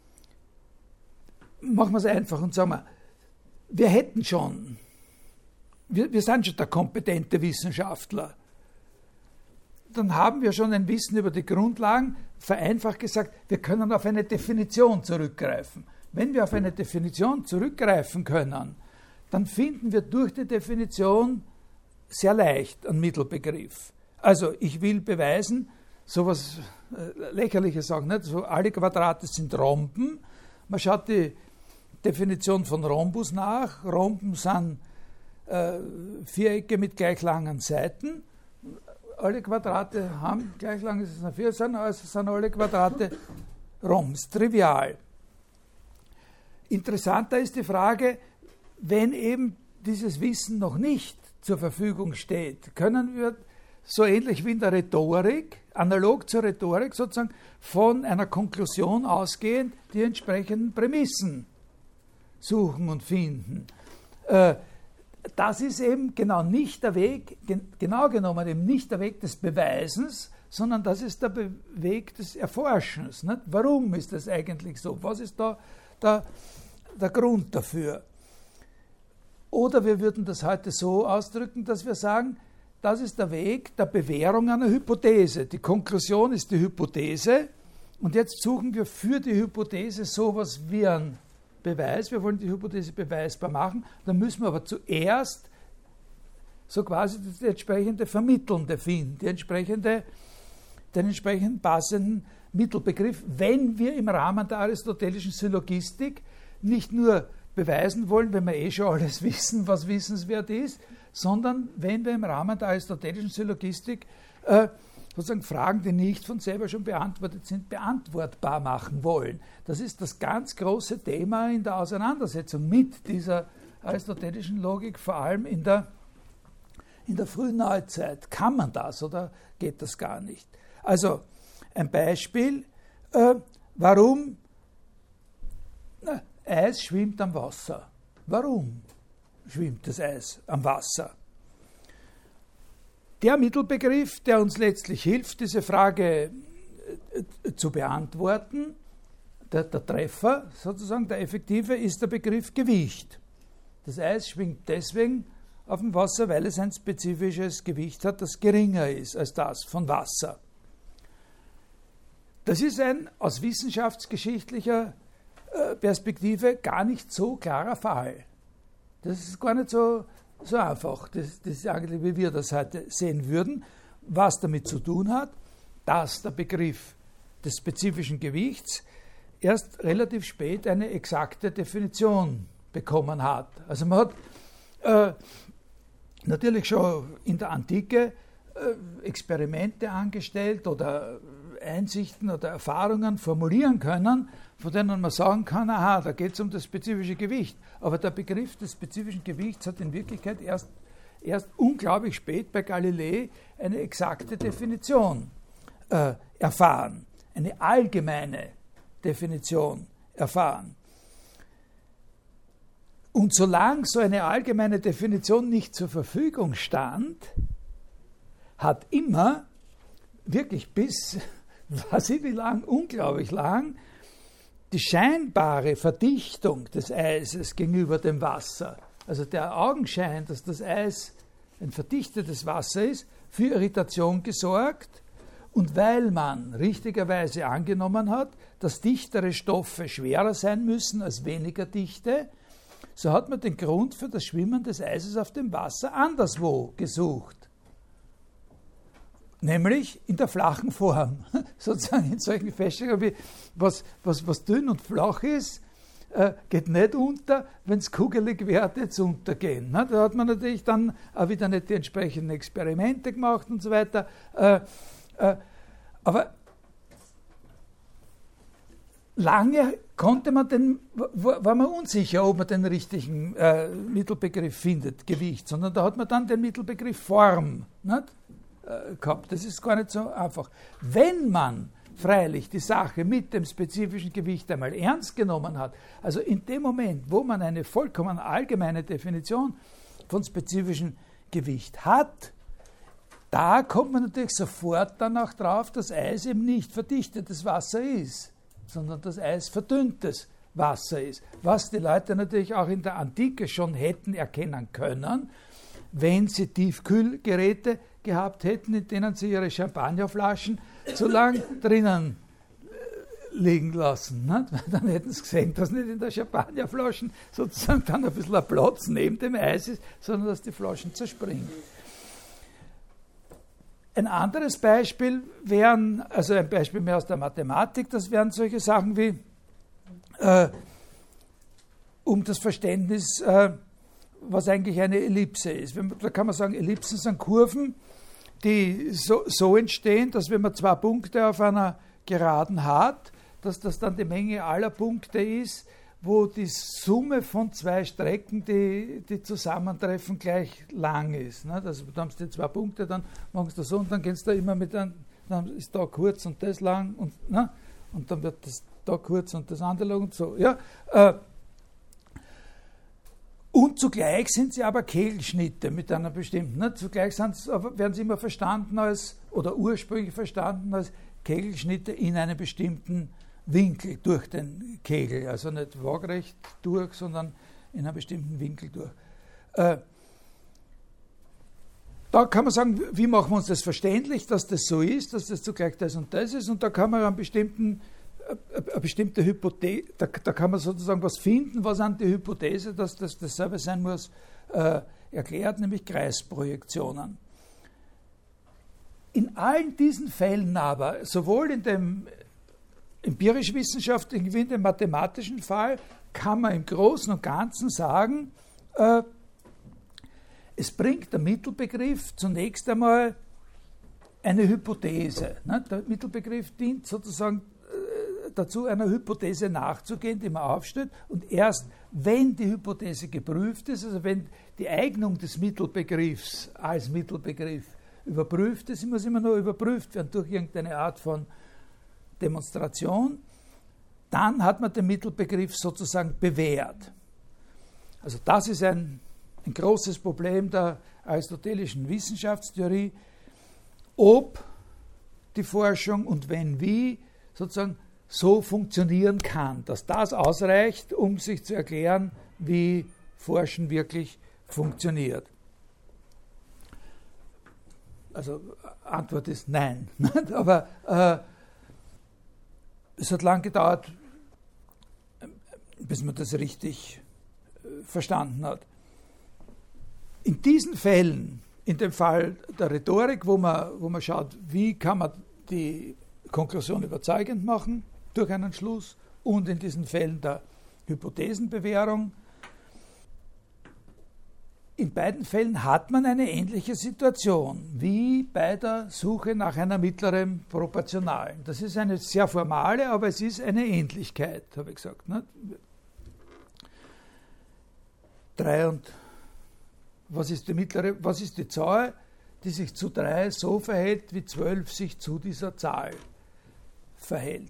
machen wir es einfach und sagen wir hätten schon, wir sind schon der kompetente Wissenschaftler. Dann haben wir schon ein Wissen über die Grundlagen, vereinfacht gesagt, wir können auf eine Definition zurückgreifen. Wenn wir auf eine Definition zurückgreifen können, dann finden wir durch die Definition sehr leicht einen Mittelbegriff. Also ich will beweisen, sowas Lächerliches sagen, nicht? So, alle Quadrate sind Rhomben. Man schaut die Definition von Rhombus nach. Rhomben sind Vierecke mit gleich langen Seiten. Alle Quadrate haben gleich lang, es sind 4, also sind alle Quadrate Rhombs. Trivial. Interessanter ist die Frage, wenn eben dieses Wissen noch nicht zur Verfügung steht, können wir so ähnlich wie in der Rhetorik, analog zur Rhetorik sozusagen, von einer Konklusion ausgehend die entsprechenden Prämissen suchen und finden. Das ist eben genau nicht der Weg, genau genommen eben nicht der Weg des Beweisens, sondern das ist der Weg des Erforschens. Nicht? Warum ist das eigentlich so? Was ist da der Grund dafür? Oder wir würden das heute so ausdrücken, dass wir sagen, das ist der Weg der Bewährung einer Hypothese. Die Konklusion ist die Hypothese und jetzt suchen wir für die Hypothese sowas wie einen Beweis. Wir wollen die Hypothese beweisbar machen. Dann müssen wir aber zuerst so quasi die entsprechende Vermittelnde finden, den entsprechend passenden Mittelbegriff, wenn wir im Rahmen der aristotelischen Syllogistik nicht nur beweisen wollen, wenn wir schon alles wissen, was wissenswert ist, sondern wenn wir im Rahmen der aristotelischen Syllogistik sozusagen Fragen, die nicht von selber schon beantwortet sind, beantwortbar machen wollen. Das ist das ganz große Thema in der Auseinandersetzung mit dieser aristotelischen Logik, vor allem in der frühen Neuzeit. Kann man das oder geht das gar nicht? Also ein Beispiel, warum Eis schwimmt am Wasser. Warum schwimmt das Eis am Wasser? Der Mittelbegriff, der uns letztlich hilft, diese Frage zu beantworten, der Treffer sozusagen, der effektive, ist der Begriff Gewicht. Das Eis schwingt deswegen auf dem Wasser, weil es ein spezifisches Gewicht hat, das geringer ist als das von Wasser. Das ist ein aus wissenschaftsgeschichtlicher Perspektive gar nicht so klarer Fall. Das ist gar nicht so einfach, das ist eigentlich, wie wir das heute sehen würden, was damit zu tun hat, dass der Begriff des spezifischen Gewichts erst relativ spät eine exakte Definition bekommen hat. Also man hat natürlich schon in der Antike Experimente angestellt oder Einsichten oder Erfahrungen formulieren können, von denen man sagen kann, aha, da geht es um das spezifische Gewicht. Aber der Begriff des spezifischen Gewichts hat in Wirklichkeit erst unglaublich spät bei Galilei eine exakte Definition erfahren, eine allgemeine Definition erfahren. Und solange so eine allgemeine Definition nicht zur Verfügung stand, hat immer, wirklich bis, weiß ich wie lang, unglaublich lang, die scheinbare Verdichtung des Eises gegenüber dem Wasser, also der Augenschein, dass das Eis ein verdichtetes Wasser ist, für Irritation gesorgt. Und weil man richtigerweise angenommen hat, dass dichtere Stoffe schwerer sein müssen als weniger dichte, so hat man den Grund für das Schwimmen des Eises auf dem Wasser anderswo gesucht. Nämlich in der flachen Form, sozusagen in solchen Feststellungen wie was dünn und flach ist, geht nicht unter, wenn es kugelig wird, jetzt untergehen. Da hat man natürlich dann auch wieder nicht die entsprechenden Experimente gemacht und so weiter. Aber lange war man unsicher, ob man den richtigen Mittelbegriff findet, Gewicht, sondern da hat man dann den Mittelbegriff Form gehabt. Das ist gar nicht so einfach. Wenn man freilich die Sache mit dem spezifischen Gewicht einmal ernst genommen hat, also in dem Moment, wo man eine vollkommen allgemeine Definition von spezifischem Gewicht hat, da kommt man natürlich sofort danach drauf, dass Eis eben nicht verdichtetes Wasser ist, sondern dass Eis verdünntes Wasser ist. Was die Leute natürlich auch in der Antike schon hätten erkennen können, wenn sie Tiefkühlgeräte gehabt hätten, in denen sie ihre Champagnerflaschen zu lang drinnen liegen lassen. Ne? Dann hätten sie gesehen, dass nicht in der Champagnerflaschen sozusagen dann ein bisschen ein Platz neben dem Eis ist, sondern dass die Flaschen zerspringen. Ein anderes Beispiel wären, also ein Beispiel mehr aus der Mathematik, das wären solche Sachen wie, um das Verständnis, was eigentlich eine Ellipse ist. Da kann man sagen, Ellipsen sind Kurven, die so entstehen, dass wenn man zwei Punkte auf einer Geraden hat, dass das dann die Menge aller Punkte ist, wo die Summe von zwei Strecken, die zusammentreffen, gleich lang ist. Also da haben sie die zwei Punkte, dann machen sie das so und dann gehen sie da immer dann ist da kurz und das lang und dann wird das da kurz und das andere lang und so. Ja, und zugleich sind sie aber Kegelschnitte mit einer bestimmten. Zugleich werden sie immer verstanden oder ursprünglich verstanden als Kegelschnitte in einem bestimmten Winkel durch den Kegel. Also nicht waagrecht durch, sondern in einem bestimmten Winkel durch. Da kann man sagen, wie machen wir uns das verständlich, dass das so ist, dass das zugleich das und das ist, und da kann man eine bestimmte Hypothese, da kann man sozusagen was finden, was an die Hypothese, dass das dasselbe sein muss, erklärt, nämlich Kreisprojektionen. In allen diesen Fällen aber, sowohl in dem empirisch-wissenschaftlichen wie in dem mathematischen Fall, kann man im Großen und Ganzen sagen, es bringt der Mittelbegriff zunächst einmal eine Hypothese. Der Mittelbegriff dient sozusagen dazu, einer Hypothese nachzugehen, die man aufstellt, und erst wenn die Hypothese geprüft ist, also wenn die Eignung des Mittelbegriffs als Mittelbegriff überprüft ist, muss immer nur überprüft werden durch irgendeine Art von Demonstration, dann hat man den Mittelbegriff sozusagen bewährt. Also das ist ein großes Problem der aristotelischen Wissenschaftstheorie, ob die Forschung und wenn wie sozusagen so funktionieren kann, dass das ausreicht, um sich zu erklären, wie Forschen wirklich funktioniert. Also Antwort ist nein. Aber es hat lang gedauert, bis man das richtig verstanden hat. In diesen Fällen, in dem Fall der Rhetorik, wo man schaut, wie kann man die Konklusion überzeugend machen durch einen Schluss, und in diesen Fällen der Hypothesenbewährung, in beiden Fällen hat man eine ähnliche Situation wie bei der Suche nach einer mittleren Proportionalen. Das ist eine sehr formale, aber es ist eine Ähnlichkeit, habe ich gesagt. Ne? 3 und was ist die Zahl, die sich zu 3 so verhält, wie 12 sich zu dieser Zahl verhält?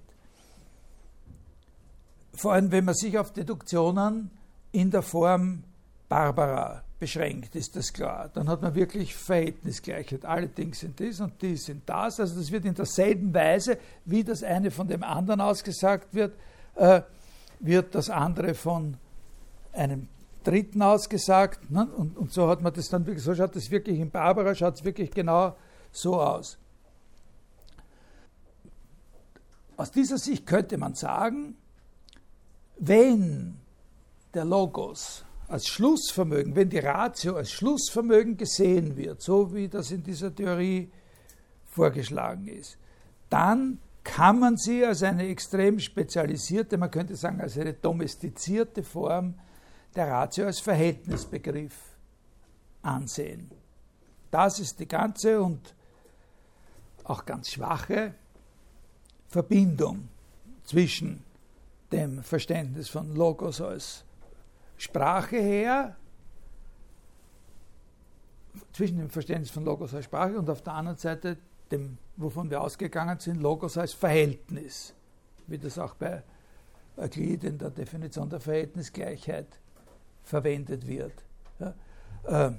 Vor allem, wenn man sich auf Deduktionen in der Form Barbara beschränkt, ist das klar. Dann hat man wirklich Verhältnisgleichheit. Alle Dinge sind dies und die sind das. Also das wird in derselben Weise, wie das eine von dem anderen ausgesagt wird, wird das andere von einem Dritten ausgesagt. Ne? Und so hat man das dann wirklich, so schaut das wirklich in Barbara, schaut es wirklich genau so aus. Aus dieser Sicht könnte man sagen, wenn der Logos als Schlussvermögen, wenn die Ratio als Schlussvermögen gesehen wird, so wie das in dieser Theorie vorgeschlagen ist, dann kann man sie als eine extrem spezialisierte, man könnte sagen als eine domestizierte Form der Ratio als Verhältnisbegriff ansehen. Das ist die ganze und auch ganz schwache Verbindung zwischen dem Verständnis von Logos als Sprache her, zwischen dem Verständnis von Logos als Sprache und auf der anderen Seite dem, wovon wir ausgegangen sind, Logos als Verhältnis, wie das auch bei Euklid in der Definition der Verhältnisgleichheit verwendet wird. Ja,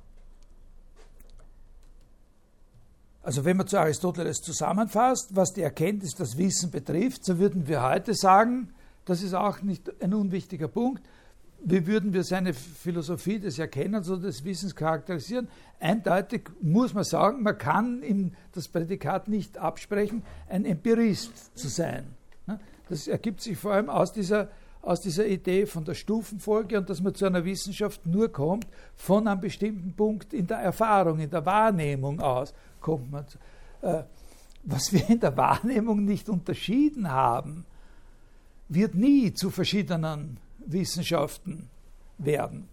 also wenn man zu Aristoteles zusammenfasst, was die Erkenntnis, das Wissen betrifft, so würden wir heute sagen, das ist auch nicht ein unwichtiger Punkt, wie würden wir seine Philosophie des Erkennens oder des Wissens charakterisieren? Eindeutig muss man sagen, man kann ihm das Prädikat nicht absprechen, ein Empirist zu sein. Das ergibt sich vor allem aus dieser Idee von der Stufenfolge und dass man zu einer Wissenschaft nur kommt, von einem bestimmten Punkt in der Erfahrung, in der Wahrnehmung aus, kommt man zu. Was wir in der Wahrnehmung nicht unterschieden haben, wird nie zu verschiedenen Wissenschaften werden.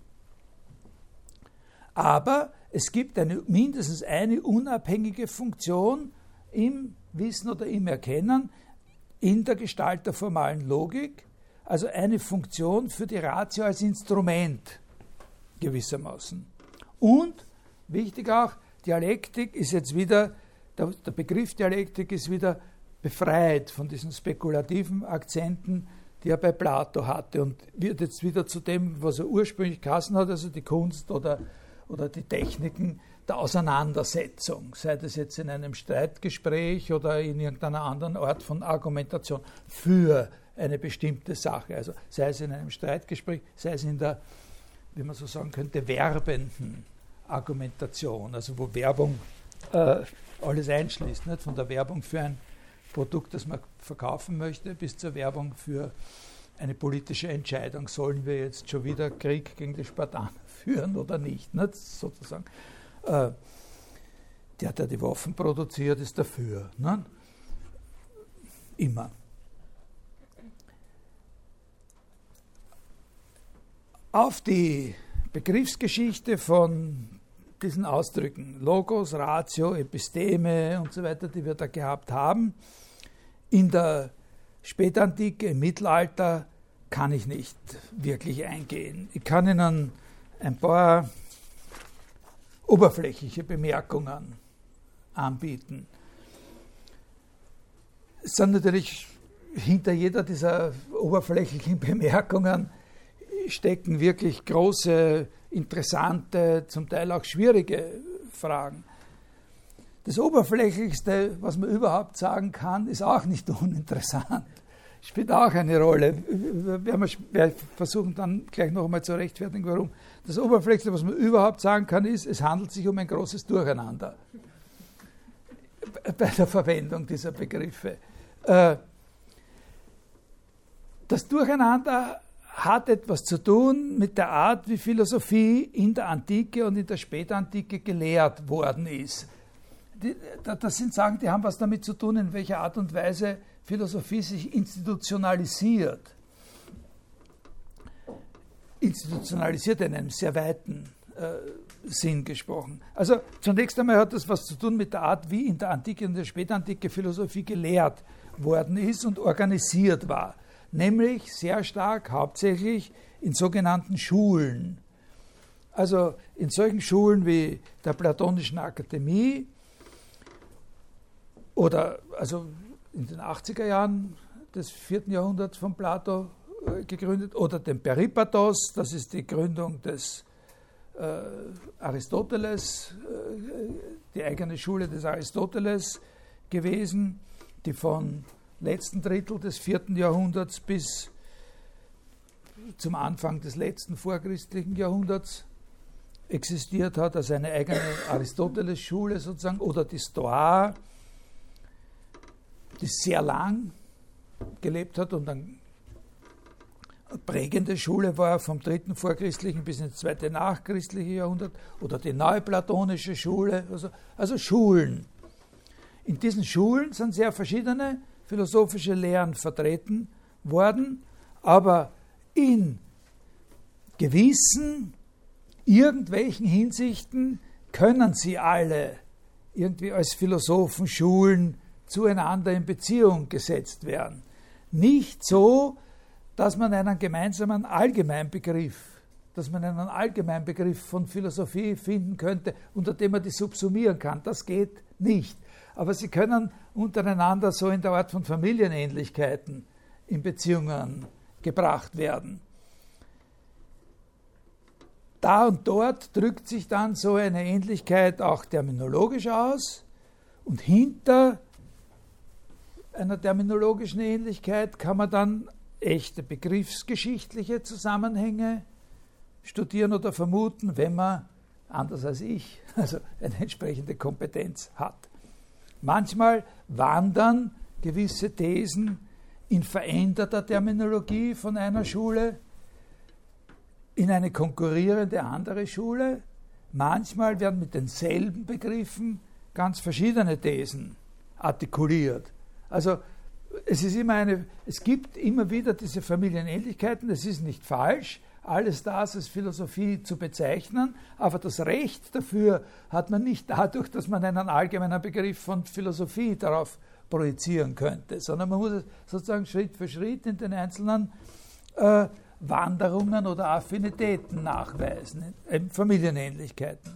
Aber es gibt mindestens eine unabhängige Funktion im Wissen oder im Erkennen in der Gestalt der formalen Logik, also eine Funktion für die Ratio als Instrument gewissermaßen. Und, wichtig auch, Dialektik ist jetzt wieder, der Begriff Dialektik ist wieder befreit von diesen spekulativen Akzenten, die er bei Plato hatte, und wird jetzt wieder zu dem, was er ursprünglich geheißen hat, also die Kunst oder die Techniken der Auseinandersetzung, sei das jetzt in einem Streitgespräch oder in irgendeiner anderen Art von Argumentation für eine bestimmte Sache, also sei es in einem Streitgespräch, sei es in der wie man so sagen könnte, werbenden Argumentation, also wo Werbung alles einschließt, nicht? Von der Werbung für ein Produkt, das man verkaufen möchte, bis zur Werbung für eine politische Entscheidung, sollen wir jetzt schon wieder Krieg gegen die Spartaner führen oder nicht, nicht? Sozusagen. Der die Waffen produziert, ist dafür. Ne? Immer. Auf die Begriffsgeschichte von diesen Ausdrücken, Logos, Ratio, Episteme und so weiter, die wir da gehabt haben, in der Spätantike, im Mittelalter, kann ich nicht wirklich eingehen. Ich kann Ihnen ein paar oberflächliche Bemerkungen anbieten. Es sind natürlich hinter jeder dieser oberflächlichen Bemerkungen stecken wirklich große, interessante, zum Teil auch schwierige Fragen. Das Oberflächlichste, was man überhaupt sagen kann, ist auch nicht uninteressant. Spielt auch eine Rolle. Wir versuchen dann gleich noch einmal zu rechtfertigen, warum. Das Oberflächlichste, was man überhaupt sagen kann, ist, es handelt sich um ein großes Durcheinander bei der Verwendung dieser Begriffe. Das Durcheinander hat etwas zu tun mit der Art, wie Philosophie in der Antike und in der Spätantike gelehrt worden ist. Das sind Sachen, die haben was damit zu tun, in welcher Art und Weise Philosophie sich institutionalisiert. Institutionalisiert in einem sehr weiten Sinn gesprochen. Also zunächst einmal hat das was zu tun mit der Art, wie in der Antike und der Spätantike Philosophie gelehrt worden ist und organisiert war. Nämlich sehr stark hauptsächlich in sogenannten Schulen. Also in solchen Schulen wie der Platonischen Akademie oder also in den 80er Jahren des 4. Jahrhunderts von Plato gegründet, oder dem Peripatos, das ist die Gründung des Aristoteles, die eigene Schule des Aristoteles gewesen, die von letzten Drittel des 4. Jahrhunderts bis zum Anfang des letzten vorchristlichen Jahrhunderts existiert hat, also eine eigene Aristoteles-Schule sozusagen, oder die Stoa, die sehr lang gelebt hat und eine prägende Schule war vom 3. vorchristlichen bis ins 2. nachchristliche Jahrhundert, oder die neuplatonische Schule, also Schulen. In diesen Schulen sind sehr verschiedene philosophische Lehren vertreten worden, aber in gewissen, irgendwelchen Hinsichten können sie alle irgendwie als Philosophenschulen zueinander in Beziehung gesetzt werden. Nicht so, dass man einen gemeinsamen Allgemeinbegriff von Philosophie finden könnte, unter dem man die subsumieren kann. Das geht nicht. Aber sie können untereinander so in der Art von Familienähnlichkeiten in Beziehungen gebracht werden. Da und dort drückt sich dann so eine Ähnlichkeit auch terminologisch aus, und hinter einer terminologischen Ähnlichkeit kann man dann echte begriffsgeschichtliche Zusammenhänge studieren oder vermuten, wenn man, anders als ich, also eine entsprechende Kompetenz hat. Manchmal wandern gewisse Thesen in veränderter Terminologie von einer Schule in eine konkurrierende andere Schule. Manchmal werden mit denselben Begriffen ganz verschiedene Thesen artikuliert. Also es gibt immer wieder diese Familienähnlichkeiten, das ist nicht falsch, alles das als Philosophie zu bezeichnen, aber das Recht dafür hat man nicht dadurch, dass man einen allgemeinen Begriff von Philosophie darauf projizieren könnte, sondern man muss es sozusagen Schritt für Schritt in den einzelnen Wanderungen oder Affinitäten nachweisen, Familienähnlichkeiten.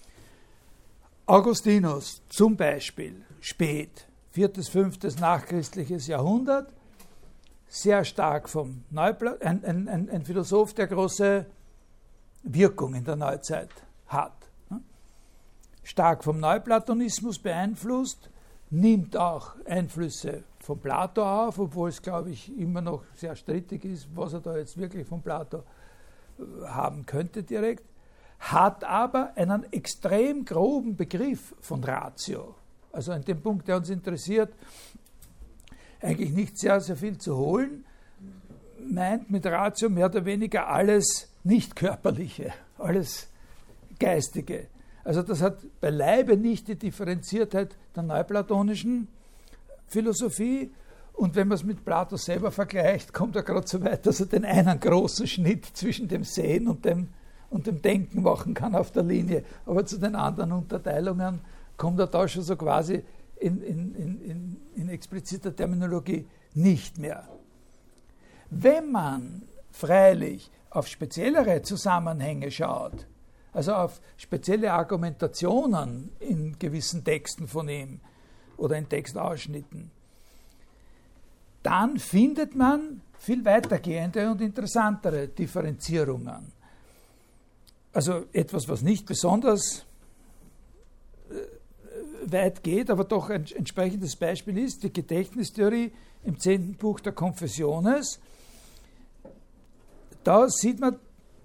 Augustinus zum Beispiel, spät, 4., 5. nachchristliches Jahrhundert, sehr stark vom Neuplaton, ein Philosoph, der große Wirkung in der Neuzeit hat. Stark vom Neuplatonismus beeinflusst, nimmt auch Einflüsse von Plato auf, obwohl es, glaube ich, immer noch sehr strittig ist, was er da jetzt wirklich von Plato haben könnte direkt, hat aber einen extrem groben Begriff von Ratio. Also an dem Punkt, der uns interessiert, eigentlich nicht sehr, sehr viel zu holen, meint mit Ratio mehr oder weniger alles Nicht-Körperliche, alles Geistige. Also das hat beileibe nicht die Differenziertheit der neuplatonischen Philosophie. Und wenn man es mit Plato selber vergleicht, kommt er gerade so weit, dass er den einen großen Schnitt zwischen dem Sehen und dem Denken machen kann auf der Linie. Aber zu den anderen Unterteilungen kommt er da schon so quasi in expliziter Terminologie nicht mehr. Wenn man freilich auf speziellere Zusammenhänge schaut, also auf spezielle Argumentationen in gewissen Texten von ihm oder in Textausschnitten, dann findet man viel weitergehende und interessantere Differenzierungen. Also etwas, was nicht besonders weit geht, aber doch ein entsprechendes Beispiel ist, die Gedächtnistheorie im 10. Buch der Confessiones. Da sieht man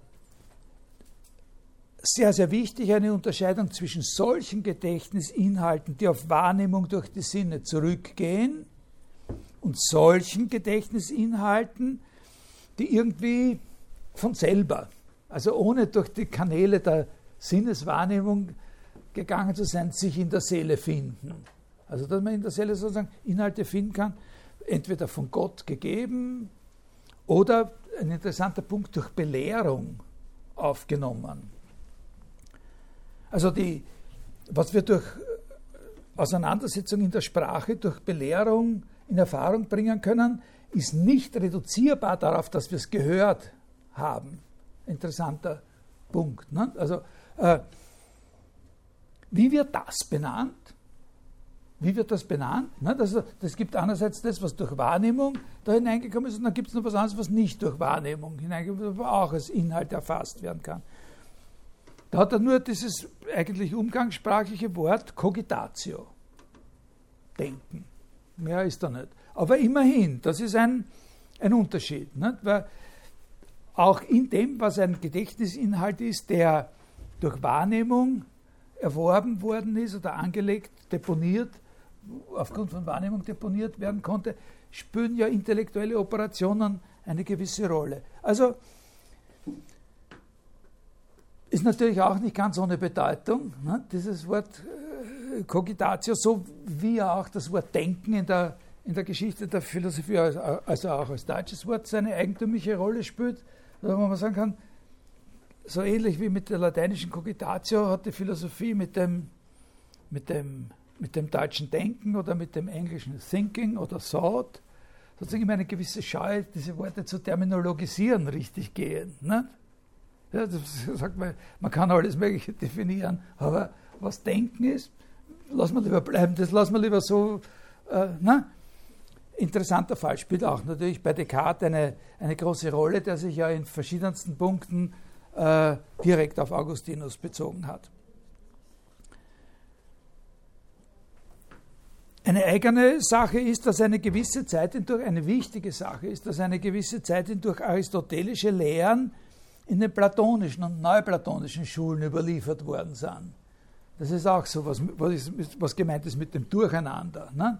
sehr, sehr wichtig eine Unterscheidung zwischen solchen Gedächtnisinhalten, die auf Wahrnehmung durch die Sinne zurückgehen, und solchen Gedächtnisinhalten, die irgendwie von selber, also ohne durch die Kanäle der Sinneswahrnehmung gegangen zu sein, sich in der Seele finden. Also dass man in der Seele sozusagen Inhalte finden kann, entweder von Gott gegeben oder, ein interessanter Punkt, durch Belehrung aufgenommen. Also was wir durch Auseinandersetzung in der Sprache, durch Belehrung in Erfahrung bringen können, ist nicht reduzierbar darauf, dass wir es gehört haben. Interessanter Punkt. Ne? Also, wie wird das benannt? Wie wird das benannt? Ne? Das gibt einerseits das, was durch Wahrnehmung da hineingekommen ist, und dann gibt es noch was anderes, was nicht durch Wahrnehmung hineingekommen ist, aber auch als Inhalt erfasst werden kann. Da hat er nur dieses eigentlich umgangssprachliche Wort Cogitatio. Denken. Mehr ist da nicht. Aber immerhin, das ist ein Unterschied. Nicht? Weil auch in dem, was ein Gedächtnisinhalt ist, der durch Wahrnehmung erworben worden ist oder angelegt, deponiert, aufgrund von Wahrnehmung deponiert werden konnte, spielen ja intellektuelle Operationen eine gewisse Rolle. Also ist natürlich auch nicht ganz ohne Bedeutung, ne? Dieses Wort Cogitatio, so wie ja auch das Wort Denken in der Geschichte der Philosophie, also auch als deutsches Wort, seine eigentümliche Rolle spielt, wo man sagen kann, so ähnlich wie mit der lateinischen Cogitatio hat die Philosophie mit dem deutschen Denken oder mit dem englischen Thinking oder Thought sozusagen immer eine gewisse Scheu, diese Worte zu terminologisieren, richtig gehen. Ne? Ja, das sagt man kann alles Mögliche definieren, aber was Denken ist, lassen wir lieber bleiben, das lassen wir lieber so. Interessanter Fall spielt auch natürlich bei Descartes eine große Rolle, der sich ja in verschiedensten Punkten direkt auf Augustinus bezogen hat. Eine eigene Sache ist, dass eine gewisse Zeit hindurch, eine wichtige Sache ist, dass eine gewisse Zeit hindurch aristotelische Lehren in den platonischen und neuplatonischen Schulen überliefert worden sind. Das ist auch so, was gemeint ist mit dem Durcheinander. Ne?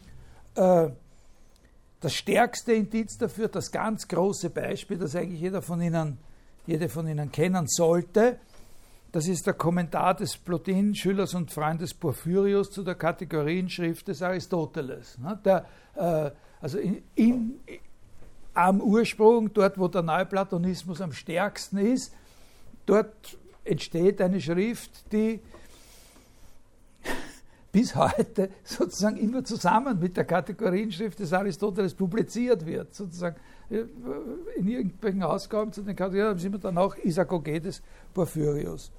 Das stärkste Indiz dafür, das ganz große Beispiel, das eigentlich jede von Ihnen kennen sollte, das ist der Kommentar des Plotin, Schülers und Freundes Porphyrios zu der Kategorienschrift des Aristoteles. Ne? Am Ursprung, dort wo der Neuplatonismus am stärksten ist, dort entsteht eine Schrift, die bis heute sozusagen immer zusammen mit der Kategorienschrift des Aristoteles publiziert wird. Sozusagen in irgendwelchen Ausgaben zu den Kategorien sind wir dann auch Isagoge des Porphyrios.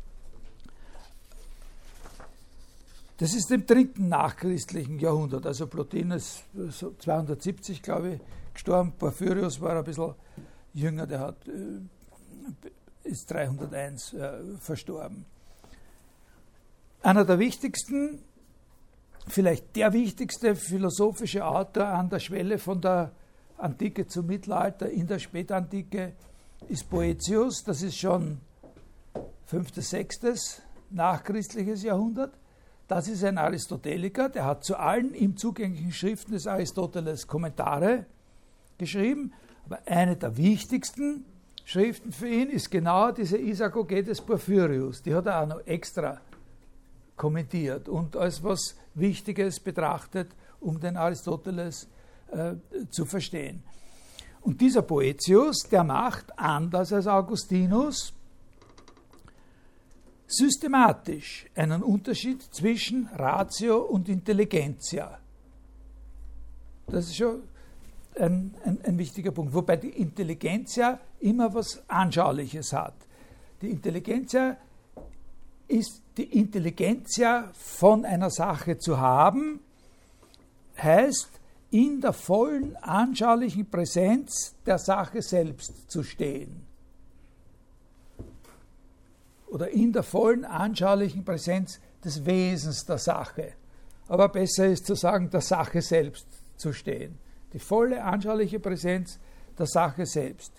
Das ist im 3. nachchristlichen Jahrhundert, also Plotin ist so 270, glaube ich, gestorben. Porphyrios war ein bisschen jünger, der ist 301 verstorben. Einer der wichtigsten, vielleicht der wichtigste philosophische Autor an der Schwelle von der Antike zum Mittelalter in der Spätantike ist Boëthius, das ist schon 5., 6. nachchristliches Jahrhundert. Das ist ein Aristoteliker, der hat zu allen ihm zugänglichen Schriften des Aristoteles Kommentare geschrieben. Aber eine der wichtigsten Schriften für ihn ist genau diese Isagoge des Porphyrius. Die hat er auch noch extra kommentiert und als was Wichtiges betrachtet, um den Aristoteles zu verstehen. Und dieser Boëthius, der macht, anders als Augustinus, systematisch einen Unterschied zwischen Ratio und Intelligentia. Das ist schon ein wichtiger Punkt, wobei die Intelligentia immer was Anschauliches hat. Die Intelligentia ist die Intelligentia von einer Sache zu haben, heißt in der vollen anschaulichen Präsenz der Sache selbst zu stehen. Oder in der vollen anschaulichen Präsenz des Wesens der Sache. Aber besser ist zu sagen, der Sache selbst zu stehen. Die volle anschauliche Präsenz der Sache selbst.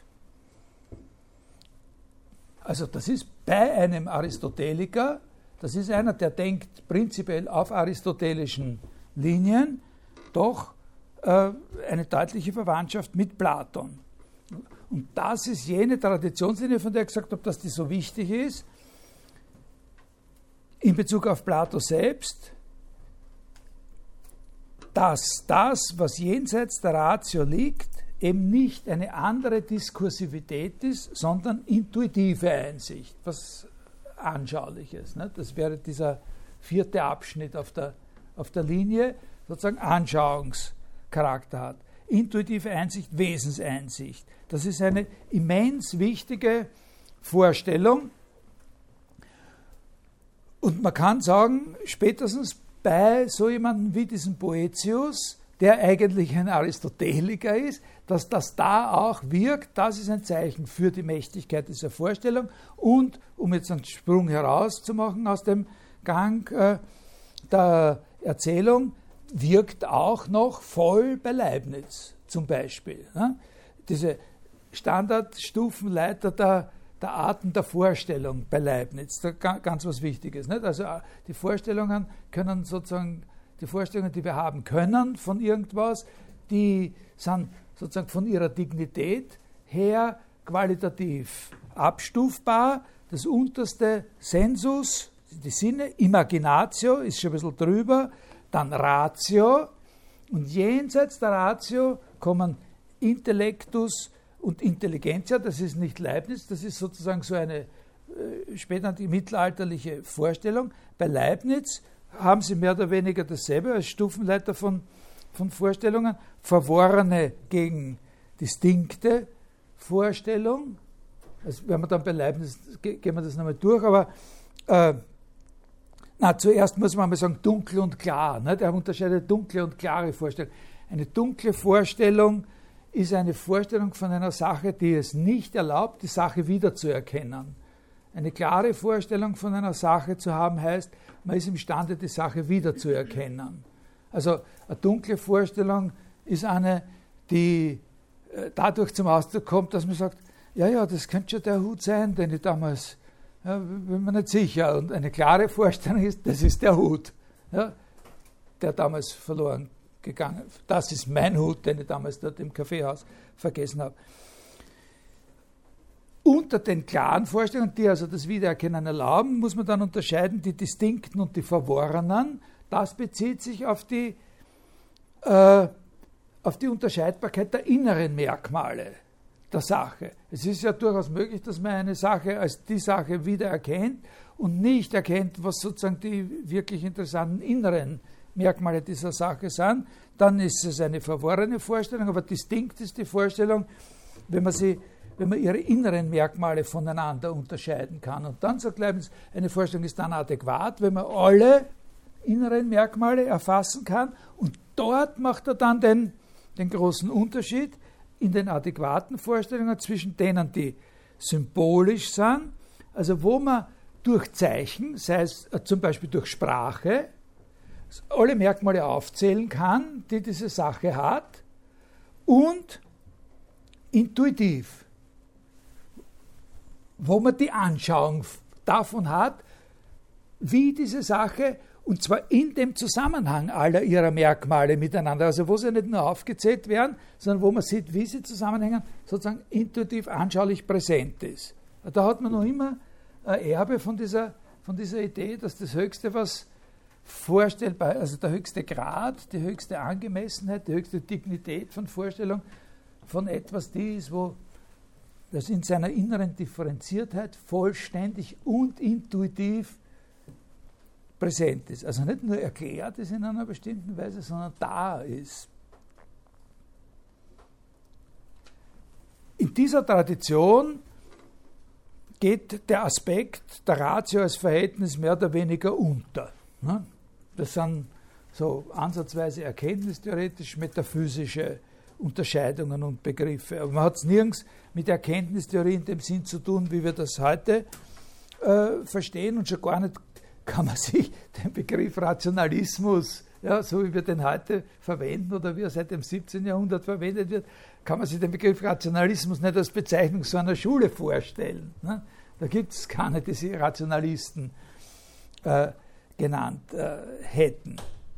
Also das ist bei einem Aristoteliker, das ist einer, der denkt prinzipiell auf aristotelischen Linien, doch eine deutliche Verwandtschaft mit Platon. Und das ist jene Traditionslinie, von der ich gesagt habe, dass die so wichtig ist, in Bezug auf Plato selbst, dass das, was jenseits der Ratio liegt, eben nicht eine andere Diskursivität ist, sondern intuitive Einsicht, was Anschauliches. Ne? Das wäre dieser 4. Abschnitt auf der Linie, sozusagen Anschauungscharakter hat. Intuitive Einsicht, Wesenseinsicht. Das ist eine immens wichtige Vorstellung. Und man kann sagen, spätestens bei so jemandem wie diesem Boëthius, der eigentlich ein Aristoteliker ist, dass das da auch wirkt, das ist ein Zeichen für die Mächtigkeit dieser Vorstellung. Und, um jetzt einen Sprung herauszumachen aus dem Gang der Erzählung, wirkt auch noch voll bei Leibniz zum Beispiel. Ne? Diese Standardstufenleiter der Arten der Vorstellung bei Leibniz, da ganz was Wichtiges. Nicht? Also die Vorstellungen können sozusagen, die Vorstellungen, die wir haben können von irgendwas, die sind sozusagen von ihrer Dignität her qualitativ abstufbar. Das unterste Sensus, die Sinne, Imaginatio ist schon ein bisschen drüber, dann Ratio und jenseits der Ratio kommen Intellectus und Intelligentia, das ist nicht Leibniz, das ist sozusagen so eine später die mittelalterliche Vorstellung. Bei Leibniz haben sie mehr oder weniger dasselbe als Stufenleiter von Vorstellungen, verworrene gegen distinkte Vorstellung. Also wenn wir dann bei Leibniz, gehen wir das nochmal durch, aber zuerst muss man mal sagen, dunkel und klar. Ne? Der unterscheidet dunkle und klare Vorstellung. Eine dunkle Vorstellung ist eine Vorstellung von einer Sache, die es nicht erlaubt, die Sache wiederzuerkennen. Eine klare Vorstellung von einer Sache zu haben, heißt, man ist imstande, die Sache wiederzuerkennen. Also eine dunkle Vorstellung ist eine, die dadurch zum Ausdruck kommt, dass man sagt, ja, das könnte schon der Hut sein, den ich damals, ja, bin mir nicht sicher. Und eine klare Vorstellung ist, das ist der Hut, ja, der damals verloren gegangen. Das ist mein Hut, den ich damals dort im Kaffeehaus vergessen habe. Unter den klaren Vorstellungen, die also das Wiedererkennen erlauben, muss man dann unterscheiden die distinkten und die verworrenen. Das bezieht sich auf die Unterscheidbarkeit der inneren Merkmale der Sache. Es ist ja durchaus möglich, dass man eine Sache als die Sache wiedererkennt und nicht erkennt, was sozusagen die wirklich interessanten inneren Merkmale dieser Sache sind. Dann ist es eine verworrene Vorstellung, aber distinkt ist die Vorstellung, wenn man ihre inneren Merkmale voneinander unterscheiden kann. Und dann sagt Leibniz, eine Vorstellung ist dann adäquat, wenn man alle inneren Merkmale erfassen kann. Und dort macht er dann den großen Unterschied in den adäquaten Vorstellungen zwischen denen, die symbolisch sind, also wo man durch Zeichen, sei es zum Beispiel durch Sprache, alle Merkmale aufzählen kann, die diese Sache hat, und intuitiv. wo man die Anschauung davon hat, wie diese Sache, und zwar in dem Zusammenhang aller ihrer Merkmale miteinander, also wo sie nicht nur aufgezählt werden, sondern wo man sieht, wie sie zusammenhängen, sozusagen intuitiv anschaulich präsent ist. Da hat man noch immer ein Erbe von dieser Idee, dass das Höchste, was vorstellbar, also der höchste Grad, die höchste Angemessenheit, die höchste Dignität von Vorstellung von etwas, die ist, wo das in seiner inneren Differenziertheit vollständig und intuitiv präsent ist. Also nicht nur erklärt ist in einer bestimmten Weise, sondern da ist. In dieser Tradition geht der Aspekt der Ratio als Verhältnis mehr oder weniger unter. Das sind so ansatzweise erkenntnistheoretisch-metaphysische Unterscheidungen und Begriffe. Aber man hat es nirgends mit Erkenntnistheorie in dem Sinn zu tun, wie wir das heute verstehen, und schon gar nicht kann man sich den Begriff Rationalismus, ja, so wie wir den heute verwenden oder wie er seit dem 17. Jahrhundert verwendet wird, kann man sich den Begriff Rationalismus nicht als Bezeichnung so einer Schule vorstellen. Ne? Da gibt es keine, die sie Rationalisten genannt hätten.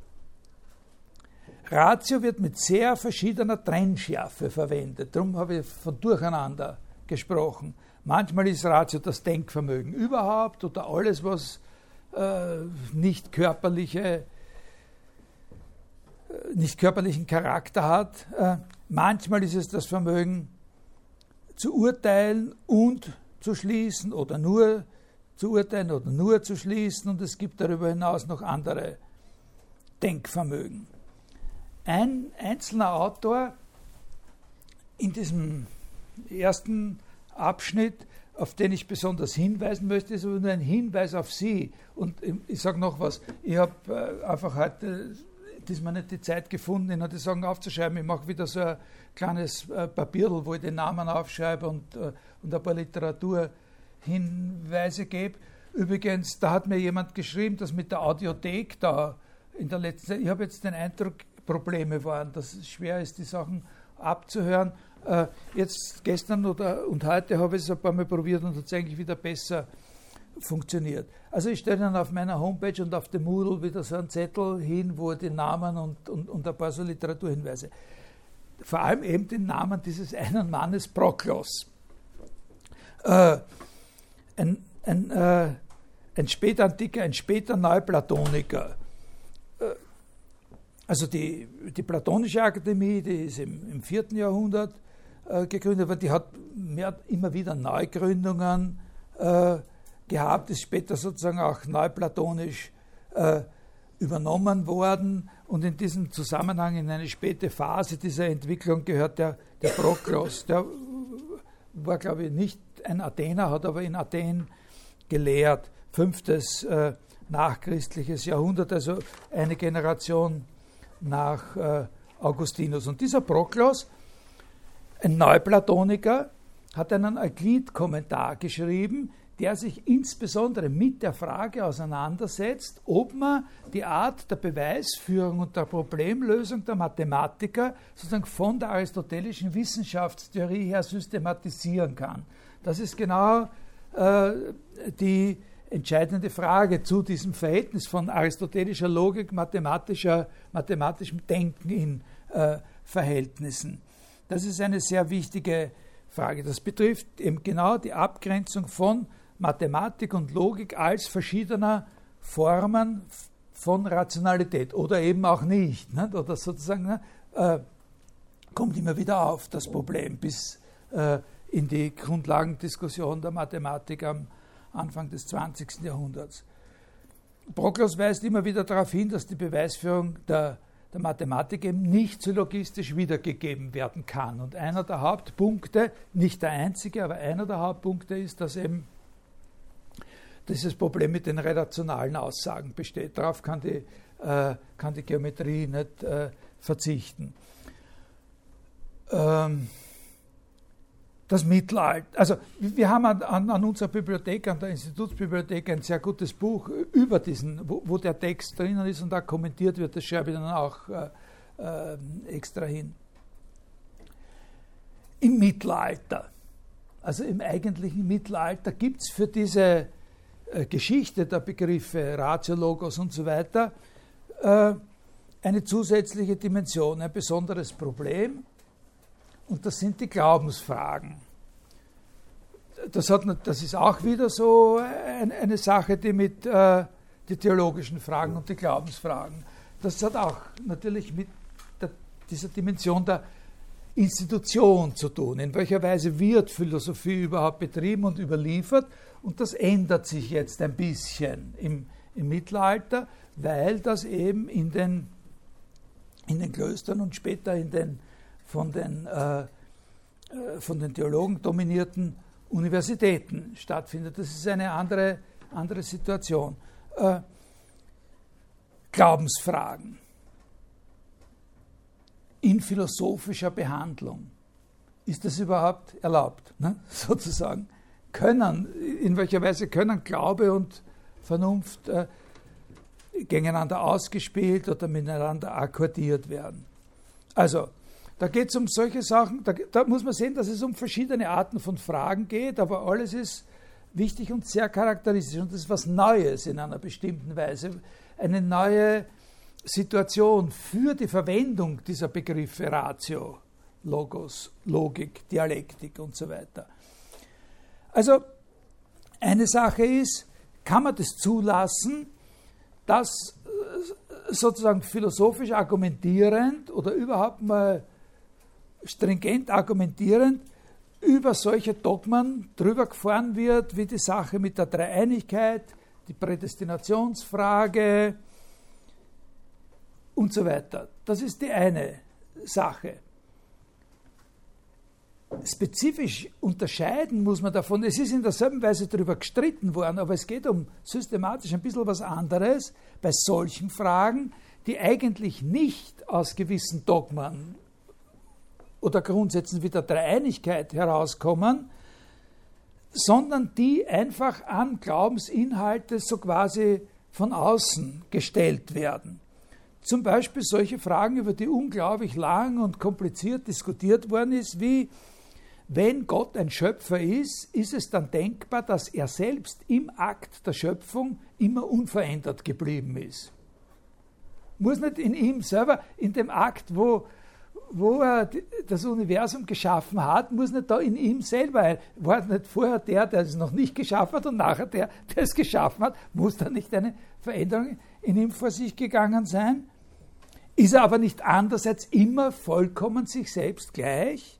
Ratio wird mit sehr verschiedener Trennschärfe verwendet. Darum habe ich von Durcheinander gesprochen. Manchmal ist Ratio das Denkvermögen überhaupt oder alles, was nicht körperlichen Charakter hat. Manchmal ist es das Vermögen zu urteilen und zu schließen oder nur zu urteilen oder nur zu schließen, und es gibt darüber hinaus noch andere Denkvermögen. Ein einzelner Autor in diesem ersten Abschnitt, auf den ich besonders hinweisen möchte, ist aber nur ein Hinweis auf Sie. Und ich sage noch was, ich habe einfach heute diesmal nicht die Zeit gefunden, Ihnen die Sachen aufzuschreiben. Ich mache wieder so ein kleines Papierl, wo ich den Namen aufschreibe und ein paar Literaturhinweise gebe. Übrigens, da hat mir jemand geschrieben, dass mit der Audiothek da in der letzten Zeit, ich habe jetzt den Eindruck, Probleme waren, dass es schwer ist, die Sachen abzuhören. Jetzt gestern und heute habe ich es ein paar Mal probiert und hat es eigentlich wieder besser funktioniert. Also ich stelle dann auf meiner Homepage und auf dem Moodle wieder so einen Zettel hin, wo die Namen und ein paar so Literaturhinweise. Vor allem eben den Namen dieses einen Mannes, Proklos. Ein Spätantiker, ein später Neuplatoniker. Also die Platonische Akademie, die ist im 4. Jahrhundert gegründet, aber die hat immer wieder Neugründungen gehabt, ist später sozusagen auch neuplatonisch übernommen worden, und in diesem Zusammenhang, in eine späte Phase dieser Entwicklung, gehört der Proklos. Der war, glaube ich, nicht ein Athener, hat aber in Athen gelehrt, 5. nachchristliches Jahrhundert, also eine Generation nach Augustinus. Und dieser Proklos, ein Neuplatoniker, hat einen Euklid-Kommentar geschrieben, der sich insbesondere mit der Frage auseinandersetzt, ob man die Art der Beweisführung und der Problemlösung der Mathematiker sozusagen von der aristotelischen Wissenschaftstheorie her systematisieren kann. Das ist genau die entscheidende Frage zu diesem Verhältnis von aristotelischer Logik, mathematischem Denken in Verhältnissen. Das ist eine sehr wichtige Frage. Das betrifft eben genau die Abgrenzung von Mathematik und Logik als verschiedener Formen von Rationalität oder eben auch nicht. Oder sozusagen kommt immer wieder auf, das Problem, bis in die Grundlagendiskussion der Mathematik am Anfang des 20. Jahrhunderts. Proklos weist immer wieder darauf hin, dass die Beweisführung der Mathematik eben nicht syllogistisch wiedergegeben werden kann. Und einer der Hauptpunkte, nicht der einzige, aber einer der Hauptpunkte ist, dass eben dieses Problem mit den relationalen Aussagen besteht. Darauf kann die Geometrie nicht verzichten. Das Mittelalter. Also wir haben an unserer Bibliothek, an der Institutsbibliothek, ein sehr gutes Buch über diesen, wo der Text drinnen ist und da kommentiert wird. Das schreibe ich dann auch extra hin. Im Mittelalter, also im eigentlichen Mittelalter, gibt es für diese Geschichte der Begriffe Ratio, Logos und so weiter eine zusätzliche Dimension, ein besonderes Problem, und das sind die Glaubensfragen. Das ist auch wieder so eine Sache, die mit die theologischen Fragen und die Glaubensfragen, das hat auch natürlich mit dieser Dimension der Institution zu tun. In welcher Weise wird Philosophie überhaupt betrieben und überliefert? Und das ändert sich jetzt ein bisschen im Mittelalter, weil das eben in den Klöstern und später von den Theologen dominierten Universitäten stattfindet. Das ist eine andere Situation. Glaubensfragen in philosophischer Behandlung. Ist das überhaupt erlaubt? Ne? Sozusagen. In welcher Weise können Glaube und Vernunft gegeneinander ausgespielt oder miteinander akkordiert werden? Also, da geht es um solche Sachen, da muss man sehen, dass es um verschiedene Arten von Fragen geht, aber alles ist wichtig und sehr charakteristisch, und das ist was Neues in einer bestimmten Weise, eine neue Situation für die Verwendung dieser Begriffe Ratio, Logos, Logik, Dialektik und so weiter. Also eine Sache ist, kann man das zulassen, dass sozusagen philosophisch argumentierend oder überhaupt mal stringent argumentierend über solche Dogmen drüber gefahren wird, wie die Sache mit der Dreieinigkeit, die Prädestinationsfrage und so weiter. Das ist die eine Sache. Spezifisch unterscheiden muss man davon, es ist in derselben Weise darüber gestritten worden, aber es geht um systematisch ein bisschen was anderes bei solchen Fragen, die eigentlich nicht aus gewissen Dogmen oder Grundsätzen wie der Dreieinigkeit herauskommen, sondern die einfach an Glaubensinhalte so quasi von außen gestellt werden. Zum Beispiel solche Fragen, über die unglaublich lang und kompliziert diskutiert worden ist, wie: Wenn Gott ein Schöpfer ist, ist es dann denkbar, dass er selbst im Akt der Schöpfung immer unverändert geblieben ist? Muss nicht in ihm selber, in dem Akt, wo er das Universum geschaffen hat, muss nicht da in ihm selber, war nicht vorher der es noch nicht geschaffen hat, und nachher der es geschaffen hat, muss da nicht eine Veränderung in ihm vor sich gegangen sein? Ist er aber nicht andererseits immer vollkommen sich selbst gleich?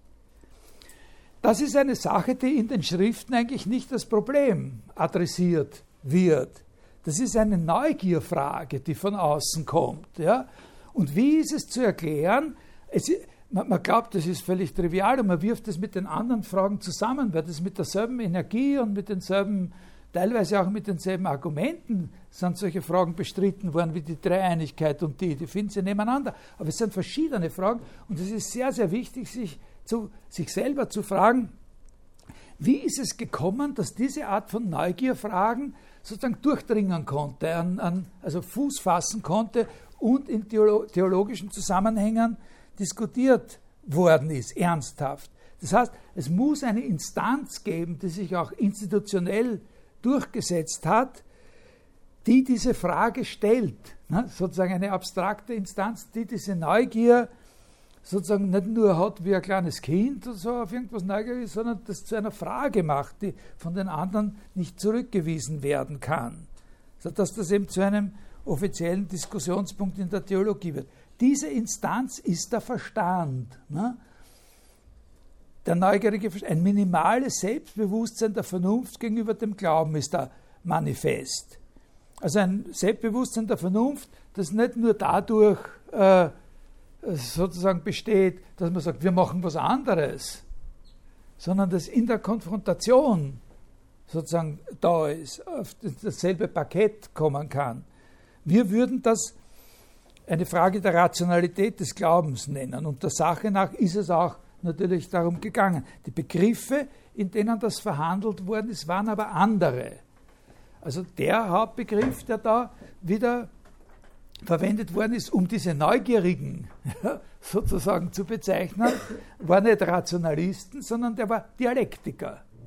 Das ist eine Sache, die in den Schriften eigentlich nicht das Problem adressiert wird. Das ist eine Neugierfrage, die von außen kommt. Ja? Und wie ist es zu erklären? Man glaubt, das ist völlig trivial, und man wirft es mit den anderen Fragen zusammen, weil das mit derselben Energie und mit denselben, teilweise auch mit denselben Argumenten sind solche Fragen bestritten worden wie die Dreieinigkeit und die finden sie nebeneinander. Aber es sind verschiedene Fragen, und es ist sehr, sehr wichtig, sich selber zu fragen, wie ist es gekommen, dass diese Art von Neugierfragen sozusagen durchdringen konnte, also Fuß fassen konnte und in theologischen Zusammenhängen diskutiert worden ist, ernsthaft. Das heißt, es muss eine Instanz geben, die sich auch institutionell durchgesetzt hat, die diese Frage stellt. Ne? Sozusagen eine abstrakte Instanz, die diese Neugier sozusagen nicht nur hat wie ein kleines Kind oder so auf irgendwas neugierig ist, sondern das zu einer Frage macht, die von den anderen nicht zurückgewiesen werden kann. Sodass das eben zu einem offiziellen Diskussionspunkt in der Theologie wird. Diese Instanz ist der Verstand. Ne? Der neugierige Verstand, ein minimales Selbstbewusstsein der Vernunft gegenüber dem Glauben ist da manifest. Also ein Selbstbewusstsein der Vernunft, das nicht nur dadurch sozusagen besteht, dass man sagt, wir machen was anderes, sondern das in der Konfrontation sozusagen da ist, auf dasselbe Parkett kommen kann. Wir würden das eine Frage der Rationalität des Glaubens nennen, und der Sache nach ist es auch natürlich darum gegangen. Die Begriffe, in denen das verhandelt worden ist, waren aber andere. Also der Hauptbegriff, der da wieder verwendet worden ist, um diese Neugierigen sozusagen zu bezeichnen, war nicht Rationalisten, sondern der war Dialektiker.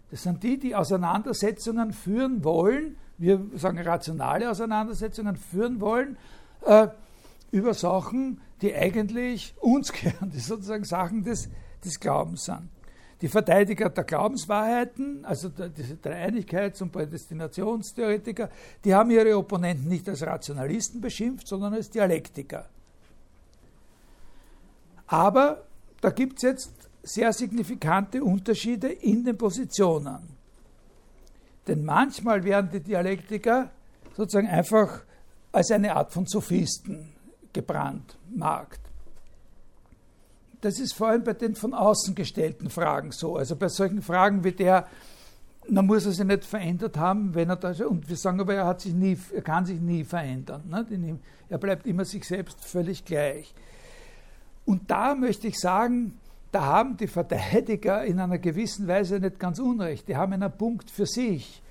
Das sind die, die Auseinandersetzungen führen wollen, wir sagen rationale Auseinandersetzungen führen wollen, über Sachen, die eigentlich uns gehören, die sozusagen Sachen des Glaubens sind. Die Verteidiger der Glaubenswahrheiten, also diese Dreieinigkeits- und Prädestinationstheoretiker, die haben ihre Opponenten nicht als Rationalisten beschimpft, sondern als Dialektiker. Aber da gibt es jetzt sehr signifikante Unterschiede in den Positionen. Denn manchmal werden die Dialektiker sozusagen einfach als eine Art von Sophisten gebrandmarkt. Das ist vor allem bei den von außen gestellten Fragen so. Also bei solchen Fragen wie der, man muss er sich nicht verändert haben, wenn er da, und wir sagen aber, er kann sich nie verändern. Ne? Er bleibt immer sich selbst völlig gleich. Und da möchte ich sagen, da haben die Verteidiger in einer gewissen Weise nicht ganz unrecht. Die haben einen Punkt für sich,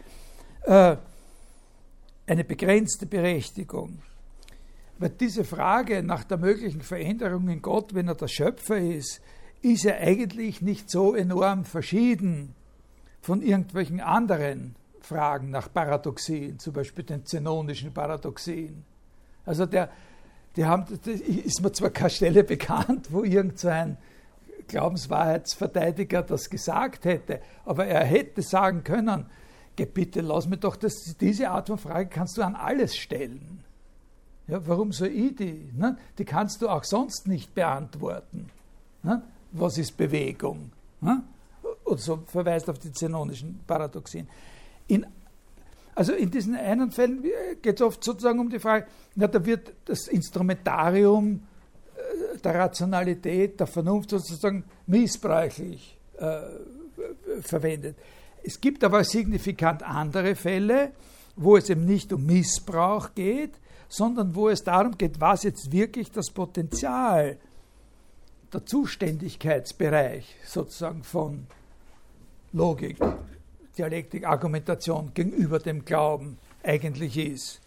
eine begrenzte Berechtigung. Weil diese Frage nach der möglichen Veränderung in Gott, wenn er der Schöpfer ist ja eigentlich nicht so enorm verschieden von irgendwelchen anderen Fragen nach Paradoxien, zum Beispiel den zenonischen Paradoxien. Also ist mir zwar keine Stelle bekannt, wo irgend so ein Glaubenswahrheitsverteidiger das gesagt hätte, aber er hätte sagen können, bitte lass mir doch diese Art von Frage kannst du an alles stellen. Ja, warum soll ich die? Ne? Die kannst du auch sonst nicht beantworten. Ne? Was ist Bewegung? Ne? Und so verweist auf die zenonischen Paradoxien. Also in diesen einen Fällen geht es oft sozusagen um die Frage, da wird das Instrumentarium der Rationalität, der Vernunft sozusagen missbräuchlich verwendet. Es gibt aber signifikant andere Fälle, wo es eben nicht um Missbrauch geht, sondern wo es darum geht, was jetzt wirklich das Potenzial, der Zuständigkeitsbereich sozusagen von Logik, Dialektik, Argumentation gegenüber dem Glauben eigentlich ist.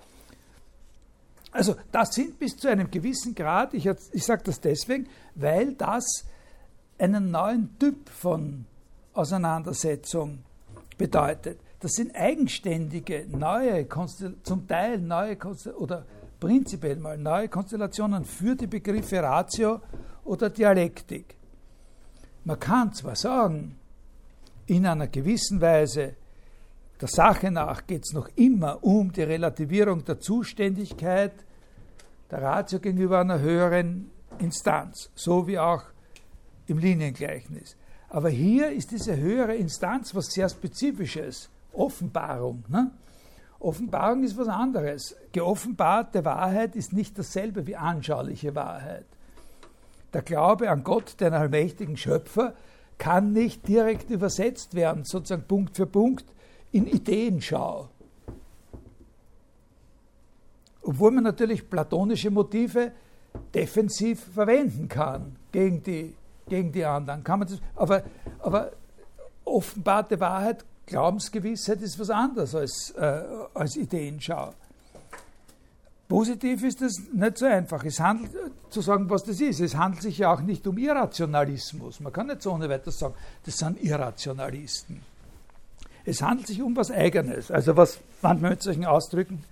Also das sind bis zu einem gewissen Grad, ich sage das deswegen, weil das einen neuen Typ von Auseinandersetzung bedeutet. Das sind eigenständige, zum Teil neue oder prinzipiell mal neue Konstellationen für die Begriffe Ratio oder Dialektik. Man kann zwar sagen, in einer gewissen Weise, der Sache nach geht es noch immer um die Relativierung der Zuständigkeit der Ratio gegenüber einer höheren Instanz, so wie auch im Liniengleichnis. Aber hier ist diese höhere Instanz was sehr Spezifisches, Offenbarung. Ne? Offenbarung ist was anderes. Geoffenbarte Wahrheit ist nicht dasselbe wie anschauliche Wahrheit. Der Glaube an Gott, den allmächtigen Schöpfer, kann nicht direkt übersetzt werden, sozusagen Punkt für Punkt, in Ideenschau. Obwohl man natürlich platonische Motive defensiv verwenden kann gegen die anderen. Kann man das, aber offenbarte Wahrheit, Glaubensgewissheit ist was anderes als Ideenschau. Positiv ist es nicht so einfach. Es handelt, zu sagen, was das ist. Es handelt sich ja auch nicht um Irrationalismus. Man kann nicht so ohne weiteres sagen, das sind Irrationalisten. Es handelt sich um was Eigenes. Also was manchmal mit solchen Ausdrücken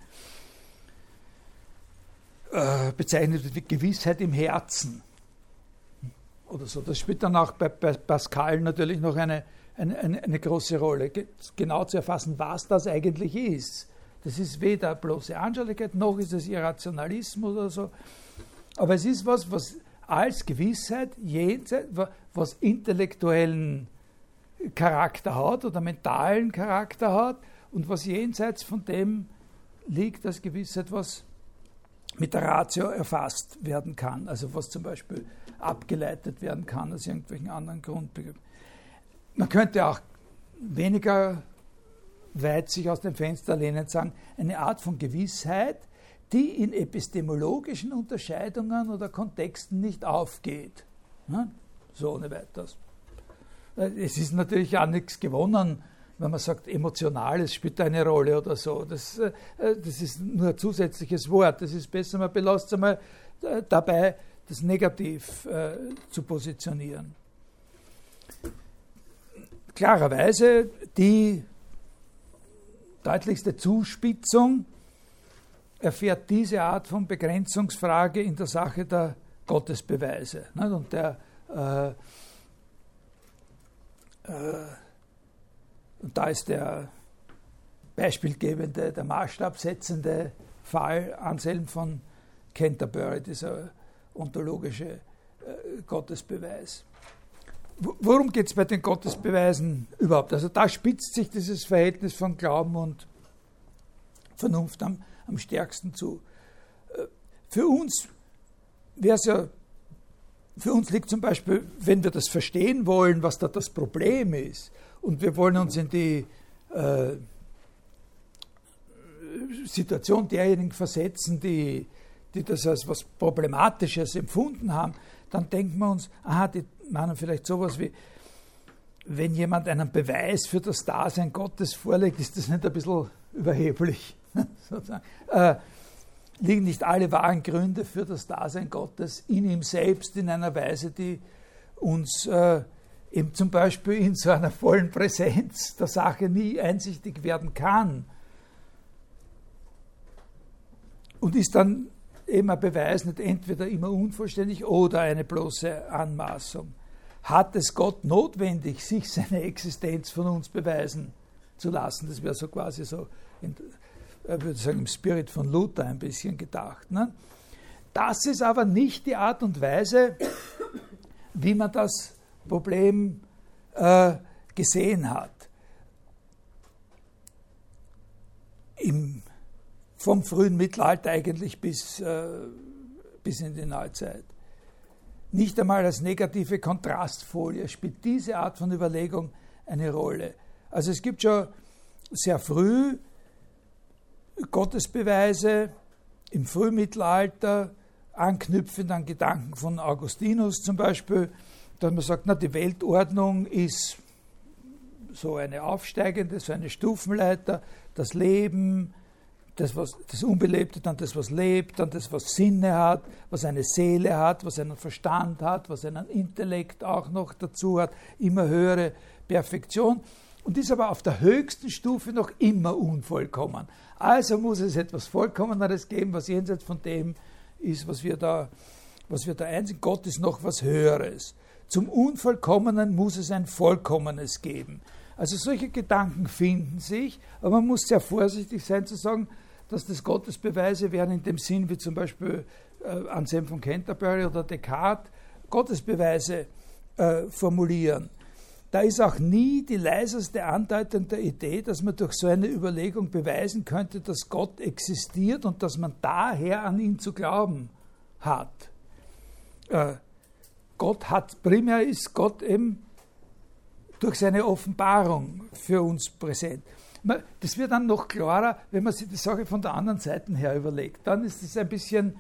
bezeichnet wird wie Gewissheit im Herzen. Oder so. Das spielt dann auch bei Pascal natürlich noch eine große Rolle. Genau zu erfassen, was das eigentlich ist. Das ist weder bloße Anschaulichkeit, noch ist es Irrationalismus oder so. Aber es ist was als Gewissheit, was intellektuellen Charakter hat oder mentalen Charakter hat und was jenseits von dem liegt als Gewissheit, was mit der Ratio erfasst werden kann. Also was zum Beispiel abgeleitet werden kann aus irgendwelchen anderen Grundbegriffen. Man könnte auch weniger weit sich aus dem Fenster lehnen und sagen, eine Art von Gewissheit, die in epistemologischen Unterscheidungen oder Kontexten nicht aufgeht. So ohne weiteres. Es ist natürlich auch nichts gewonnen, wenn man sagt, Emotionales spielt eine Rolle oder so. Das ist nur ein zusätzliches Wort. Das ist besser, man belässt es einmal dabei, das negativ zu positionieren. klarerweise die deutlichste Zuspitzung erfährt diese Art von Begrenzungsfrage in der Sache der Gottesbeweise. Und und da ist der beispielgebende, der maßstabsetzende Fall Anselm von Canterbury, dieser ontologische Gottesbeweis. Worum geht es bei den Gottesbeweisen überhaupt? Also da spitzt sich dieses Verhältnis von Glauben und Vernunft am stärksten zu. Für uns liegt zum Beispiel, wenn wir das verstehen wollen, was da das Problem ist, und wir wollen uns in die Situation derjenigen versetzen, die das als was Problematisches empfunden haben, dann denken wir uns, die meinen vielleicht sowas wie, wenn jemand einen Beweis für das Dasein Gottes vorlegt, ist das nicht ein bisschen überheblich? Sozusagen. Liegen nicht alle wahren Gründe für das Dasein Gottes in ihm selbst in einer Weise, die uns eben zum Beispiel in so einer vollen Präsenz der Sache nie einsichtig werden kann? Und ist dann eben ein Beweis nicht entweder immer unvollständig oder eine bloße Anmaßung? Hat es Gott notwendig, sich seine Existenz von uns beweisen zu lassen? Das wäre so quasi so, würde ich sagen, im Spirit von Luther ein bisschen gedacht. Ne? Das ist aber nicht die Art und Weise, wie man das Problem gesehen hat. Vom frühen Mittelalter eigentlich bis in die Neuzeit. Nicht einmal als negative Kontrastfolie spielt diese Art von Überlegung eine Rolle. Also es gibt schon sehr früh Gottesbeweise im Frühmittelalter, anknüpfend an Gedanken von Augustinus zum Beispiel, dass man sagt, die Weltordnung ist so eine aufsteigende, so eine Stufenleiter, das Leben, das Unbelebte, dann das, was lebt, dann das, was Sinne hat, was eine Seele hat, was einen Verstand hat, was einen Intellekt auch noch dazu hat, immer höhere Perfektion und ist aber auf der höchsten Stufe noch immer unvollkommen. Also muss es etwas Vollkommeneres geben, was jenseits von dem ist, was wir da einsehen. Gott ist noch was Höheres. Zum Unvollkommenen muss es ein Vollkommenes geben. Also solche Gedanken finden sich, aber man muss sehr vorsichtig sein zu sagen, dass das Gottesbeweise wären in dem Sinn, wie zum Beispiel Anselm von Canterbury oder Descartes Gottesbeweise formulieren. Da ist auch nie die leiseste Andeutung der Idee, dass man durch so eine Überlegung beweisen könnte, dass Gott existiert und dass man daher an ihn zu glauben hat. Primär ist Gott eben durch seine Offenbarung für uns präsent. Das wird dann noch klarer, wenn man sich die Sache von der anderen Seite her überlegt. Dann ist es ein bisschen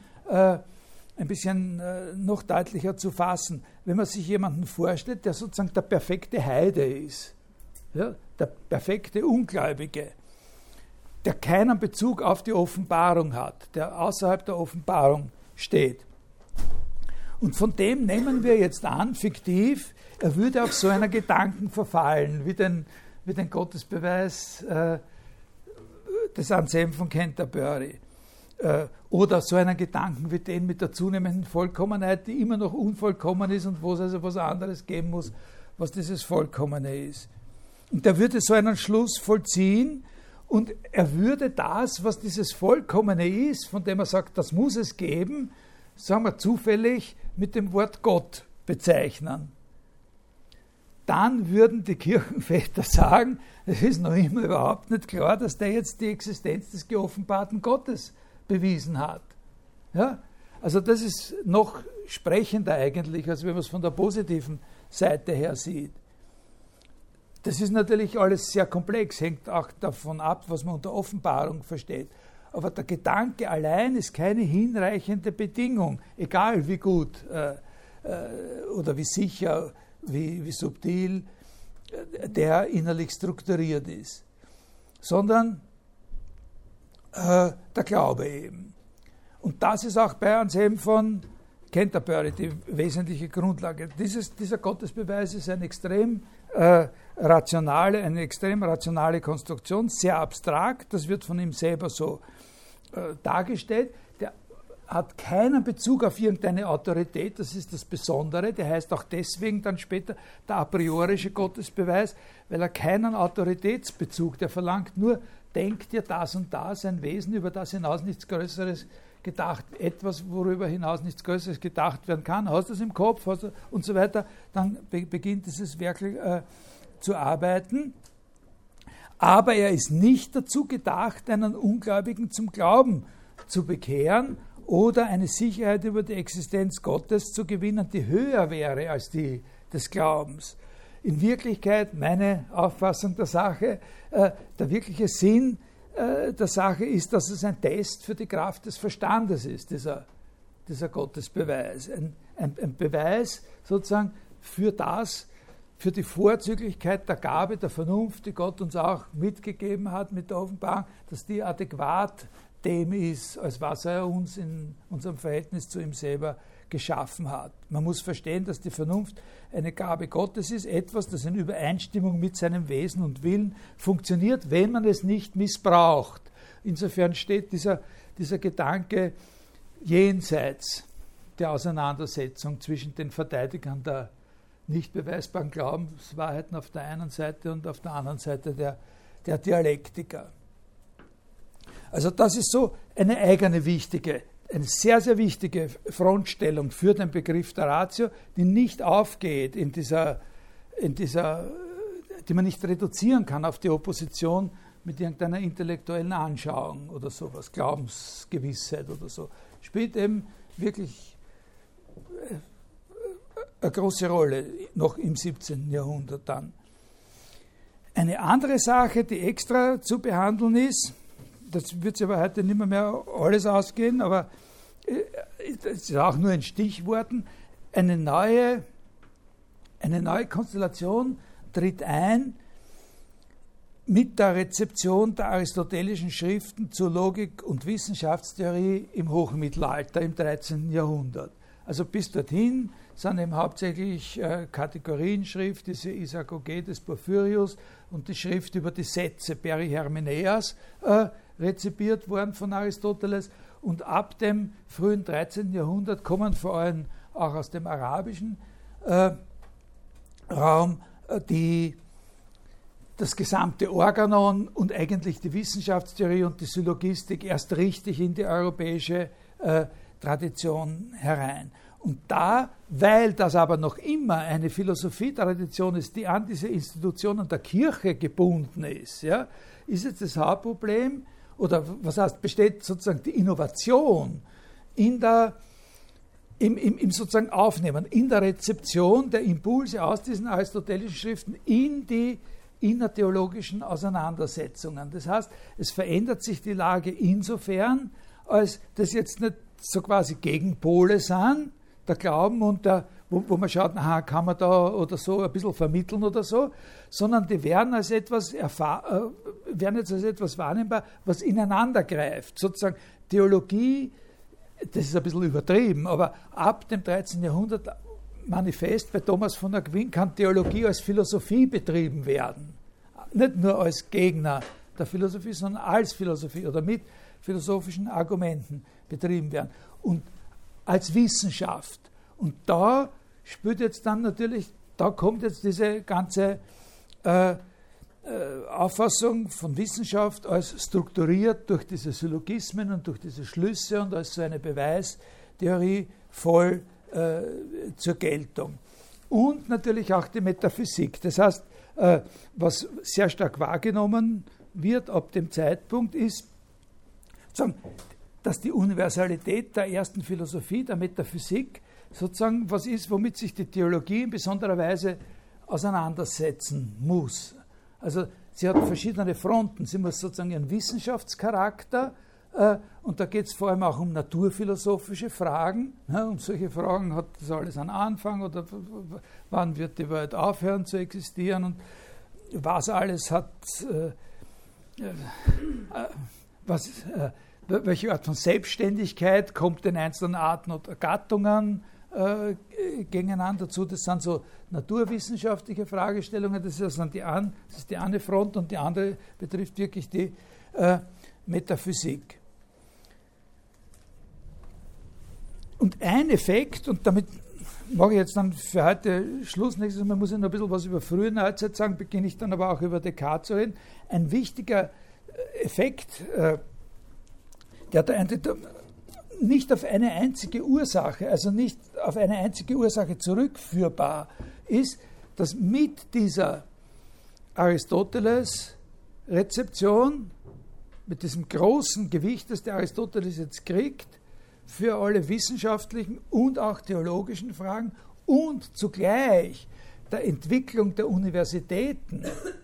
noch deutlicher zu fassen, wenn man sich jemanden vorstellt, der sozusagen der perfekte Heide ist, ja, der perfekte Ungläubige, der keinen Bezug auf die Offenbarung hat, der außerhalb der Offenbarung steht. Und von dem nehmen wir jetzt an, fiktiv, er würde auf so einer Gedanken verfallen, wie den Gottesbeweis des Anselm von Canterbury. Oder so einen Gedanken wie den mit der zunehmenden Vollkommenheit, die immer noch unvollkommen ist und wo es also was anderes geben muss, was dieses Vollkommene ist. Und er würde so einen Schluss vollziehen und er würde das, was dieses Vollkommene ist, von dem er sagt, das muss es geben, sagen wir zufällig mit dem Wort Gott bezeichnen. Dann würden die Kirchenväter sagen, es ist noch immer überhaupt nicht klar, dass der jetzt die Existenz des geoffenbarten Gottes bewiesen hat. Ja? Also das ist noch sprechender eigentlich, als wenn man es von der positiven Seite her sieht. Das ist natürlich alles sehr komplex, hängt auch davon ab, was man unter Offenbarung versteht. Aber der Gedanke allein ist keine hinreichende Bedingung, egal wie gut oder wie sicher, wie subtil der innerlich strukturiert ist, sondern der Glaube eben. Und das ist auch bei Anselm von Canterbury die wesentliche Grundlage. Dieser Gottesbeweis ist ein extrem eine extrem rationale Konstruktion, sehr abstrakt, das wird von ihm selber so dargestellt. Der hat keinen Bezug auf irgendeine Autorität, das ist das Besondere, der heißt auch deswegen dann später der a priorische Gottesbeweis, weil er keinen Autoritätsbezug, der verlangt nur, denkt dir das und das, ein Wesen, über das hinaus nichts Größeres gedacht, etwas, worüber hinaus nichts Größeres gedacht werden kann, hast du das im Kopf und so weiter, dann beginnt es wirklich zu arbeiten. Aber er ist nicht dazu gedacht, einen Ungläubigen zum Glauben zu bekehren oder eine Sicherheit über die Existenz Gottes zu gewinnen, die höher wäre als die des Glaubens. In Wirklichkeit, meine Auffassung der Sache, der wirkliche Sinn der Sache ist, dass es ein Test für die Kraft des Verstandes ist, dieser Gottesbeweis. Ein Beweis sozusagen für die Vorzüglichkeit der Gabe der Vernunft, die Gott uns auch mitgegeben hat mit der Offenbarung, dass die adäquat dem ist, als was er uns in unserem Verhältnis zu ihm selber geschaffen hat. Man muss verstehen, dass die Vernunft eine Gabe Gottes ist, etwas, das in Übereinstimmung mit seinem Wesen und Willen funktioniert, wenn man es nicht missbraucht. Insofern steht dieser Gedanke jenseits der Auseinandersetzung zwischen den Verteidigern der nicht beweisbaren Glaubenswahrheiten auf der einen Seite und auf der anderen Seite der Dialektiker. Also das ist so eine eigene eine sehr, sehr wichtige Frontstellung für den Begriff der Ratio, die nicht aufgeht die man nicht reduzieren kann auf die Opposition mit irgendeiner intellektuellen Anschauung oder sowas, Glaubensgewissheit oder so. Spielt eben wirklich eine große Rolle, noch im 17. Jahrhundert dann. Eine andere Sache, die extra zu behandeln ist, das wird sich aber heute nicht mehr alles ausgehen, aber es ist auch nur in Stichworten, eine neue Konstellation tritt ein mit der Rezeption der aristotelischen Schriften zur Logik und Wissenschaftstheorie im Hochmittelalter, im 13. Jahrhundert. Also bis dorthin sind eben hauptsächlich Kategorienschrift, diese Isagoge des Porphyrius und die Schrift über die Sätze Perihermeneias rezipiert worden von Aristoteles. Und ab dem frühen 13. Jahrhundert kommen vor allem auch aus dem arabischen Raum das gesamte Organon und eigentlich die Wissenschaftstheorie und die Syllogistik erst richtig in die europäische Tradition herein. Und weil das aber noch immer eine Philosophietradition ist, die an diese Institutionen der Kirche gebunden ist, ja, ist jetzt das Hauptproblem, oder was heißt, besteht sozusagen die Innovation im sozusagen Aufnehmen, in der Rezeption der Impulse aus diesen aristotelischen Schriften in die innertheologischen Auseinandersetzungen. Das heißt, es verändert sich die Lage insofern, als das jetzt nicht so quasi Gegenpole sind, der Glauben und wo man schaut, aha, kann man da oder so ein bisschen vermitteln oder so, sondern die werden jetzt als etwas wahrnehmbar, was ineinander greift. Sozusagen Theologie, das ist ein bisschen übertrieben, aber ab dem 13. Jahrhundert manifest bei Thomas von Aquin kann Theologie als Philosophie betrieben werden. Nicht nur als Gegner der Philosophie, sondern als Philosophie oder mit philosophischen Argumenten betrieben werden. Und als Wissenschaft. Und da spürt jetzt dann natürlich, da kommt jetzt diese ganze Auffassung von Wissenschaft als strukturiert durch diese Syllogismen und durch diese Schlüsse und als so eine Beweistheorie voll zur Geltung. Und natürlich auch die Metaphysik. Das heißt, was sehr stark wahrgenommen wird ab dem Zeitpunkt ist, dass die Universalität der ersten Philosophie, der Metaphysik, sozusagen was ist, womit sich die Theologie in besonderer Weise auseinandersetzen muss. Also sie hat verschiedene Fronten. Sie muss sozusagen ihren Wissenschaftscharakter, und da geht es vor allem auch um naturphilosophische Fragen. Um solche Fragen hat das alles einen Anfang oder wann wird die Welt aufhören zu existieren und was alles hat, welche Art von Selbstständigkeit kommt den einzelnen Arten oder Gattungen gegeneinander zu. Das sind so naturwissenschaftliche Fragestellungen, das ist die eine Front, und die andere betrifft wirklich die Metaphysik. Und ein Effekt, und damit mache ich jetzt dann für heute Schluss, nächstes Mal muss ich noch ein bisschen was über frühe Neuzeit sagen, beginne ich dann aber auch über Descartes zu reden. Ein wichtiger Effekt, der nicht auf eine einzige Ursache, also nicht auf eine einzige Ursache zurückführbar ist, dass mit dieser Aristoteles-Rezeption, mit diesem großen Gewicht, das der Aristoteles jetzt kriegt, für alle wissenschaftlichen und auch theologischen Fragen und zugleich der Entwicklung der Universitäten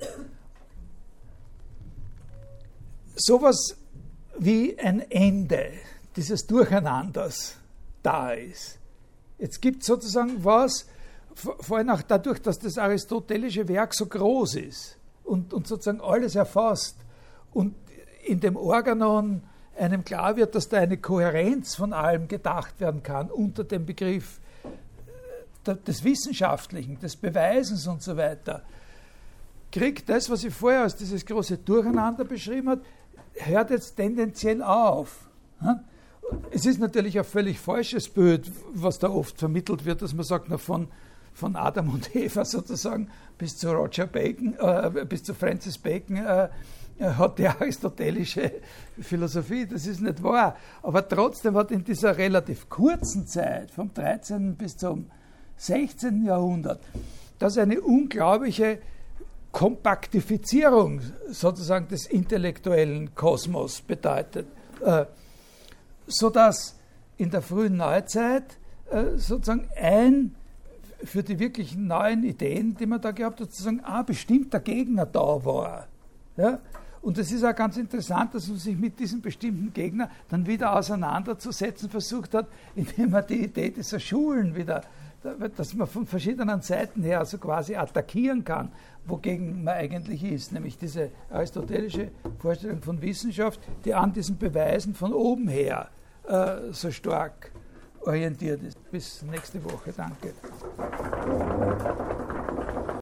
sowas wie ein Ende dieses Durcheinanders da ist. Jetzt gibt es sozusagen was, vor allem auch dadurch, dass das aristotelische Werk so groß ist und sozusagen alles erfasst und in dem Organon einem klar wird, dass da eine Kohärenz von allem gedacht werden kann unter dem Begriff des Wissenschaftlichen, des Beweisens und so weiter, kriegt das, was ich vorher als dieses große Durcheinander beschrieben habe, hört jetzt tendenziell auf. Es ist natürlich ein völlig falsches Bild, was da oft vermittelt wird, dass man sagt, na, von Adam und Eva sozusagen bis zu Roger Bacon, bis zu Francis Bacon hat die aristotelische Philosophie, das ist nicht wahr. Aber trotzdem hat in dieser relativ kurzen Zeit, vom 13. bis zum 16. Jahrhundert, das eine unglaubliche Kompaktifizierung sozusagen des intellektuellen Kosmos bedeutet, sodass in der frühen Neuzeit sozusagen für die wirklichen neuen Ideen, die man da gehabt hat, sozusagen ein bestimmter Gegner da war. Ja? Und es ist auch ganz interessant, dass man sich mit diesem bestimmten Gegner dann wieder auseinanderzusetzen versucht hat, indem man die Idee dieser Schulen wieder, dass man von verschiedenen Seiten her also quasi attackieren kann, wogegen man eigentlich ist, nämlich diese aristotelische Vorstellung von Wissenschaft, die an diesen Beweisen von oben her so stark orientiert ist. Bis nächste Woche. Danke.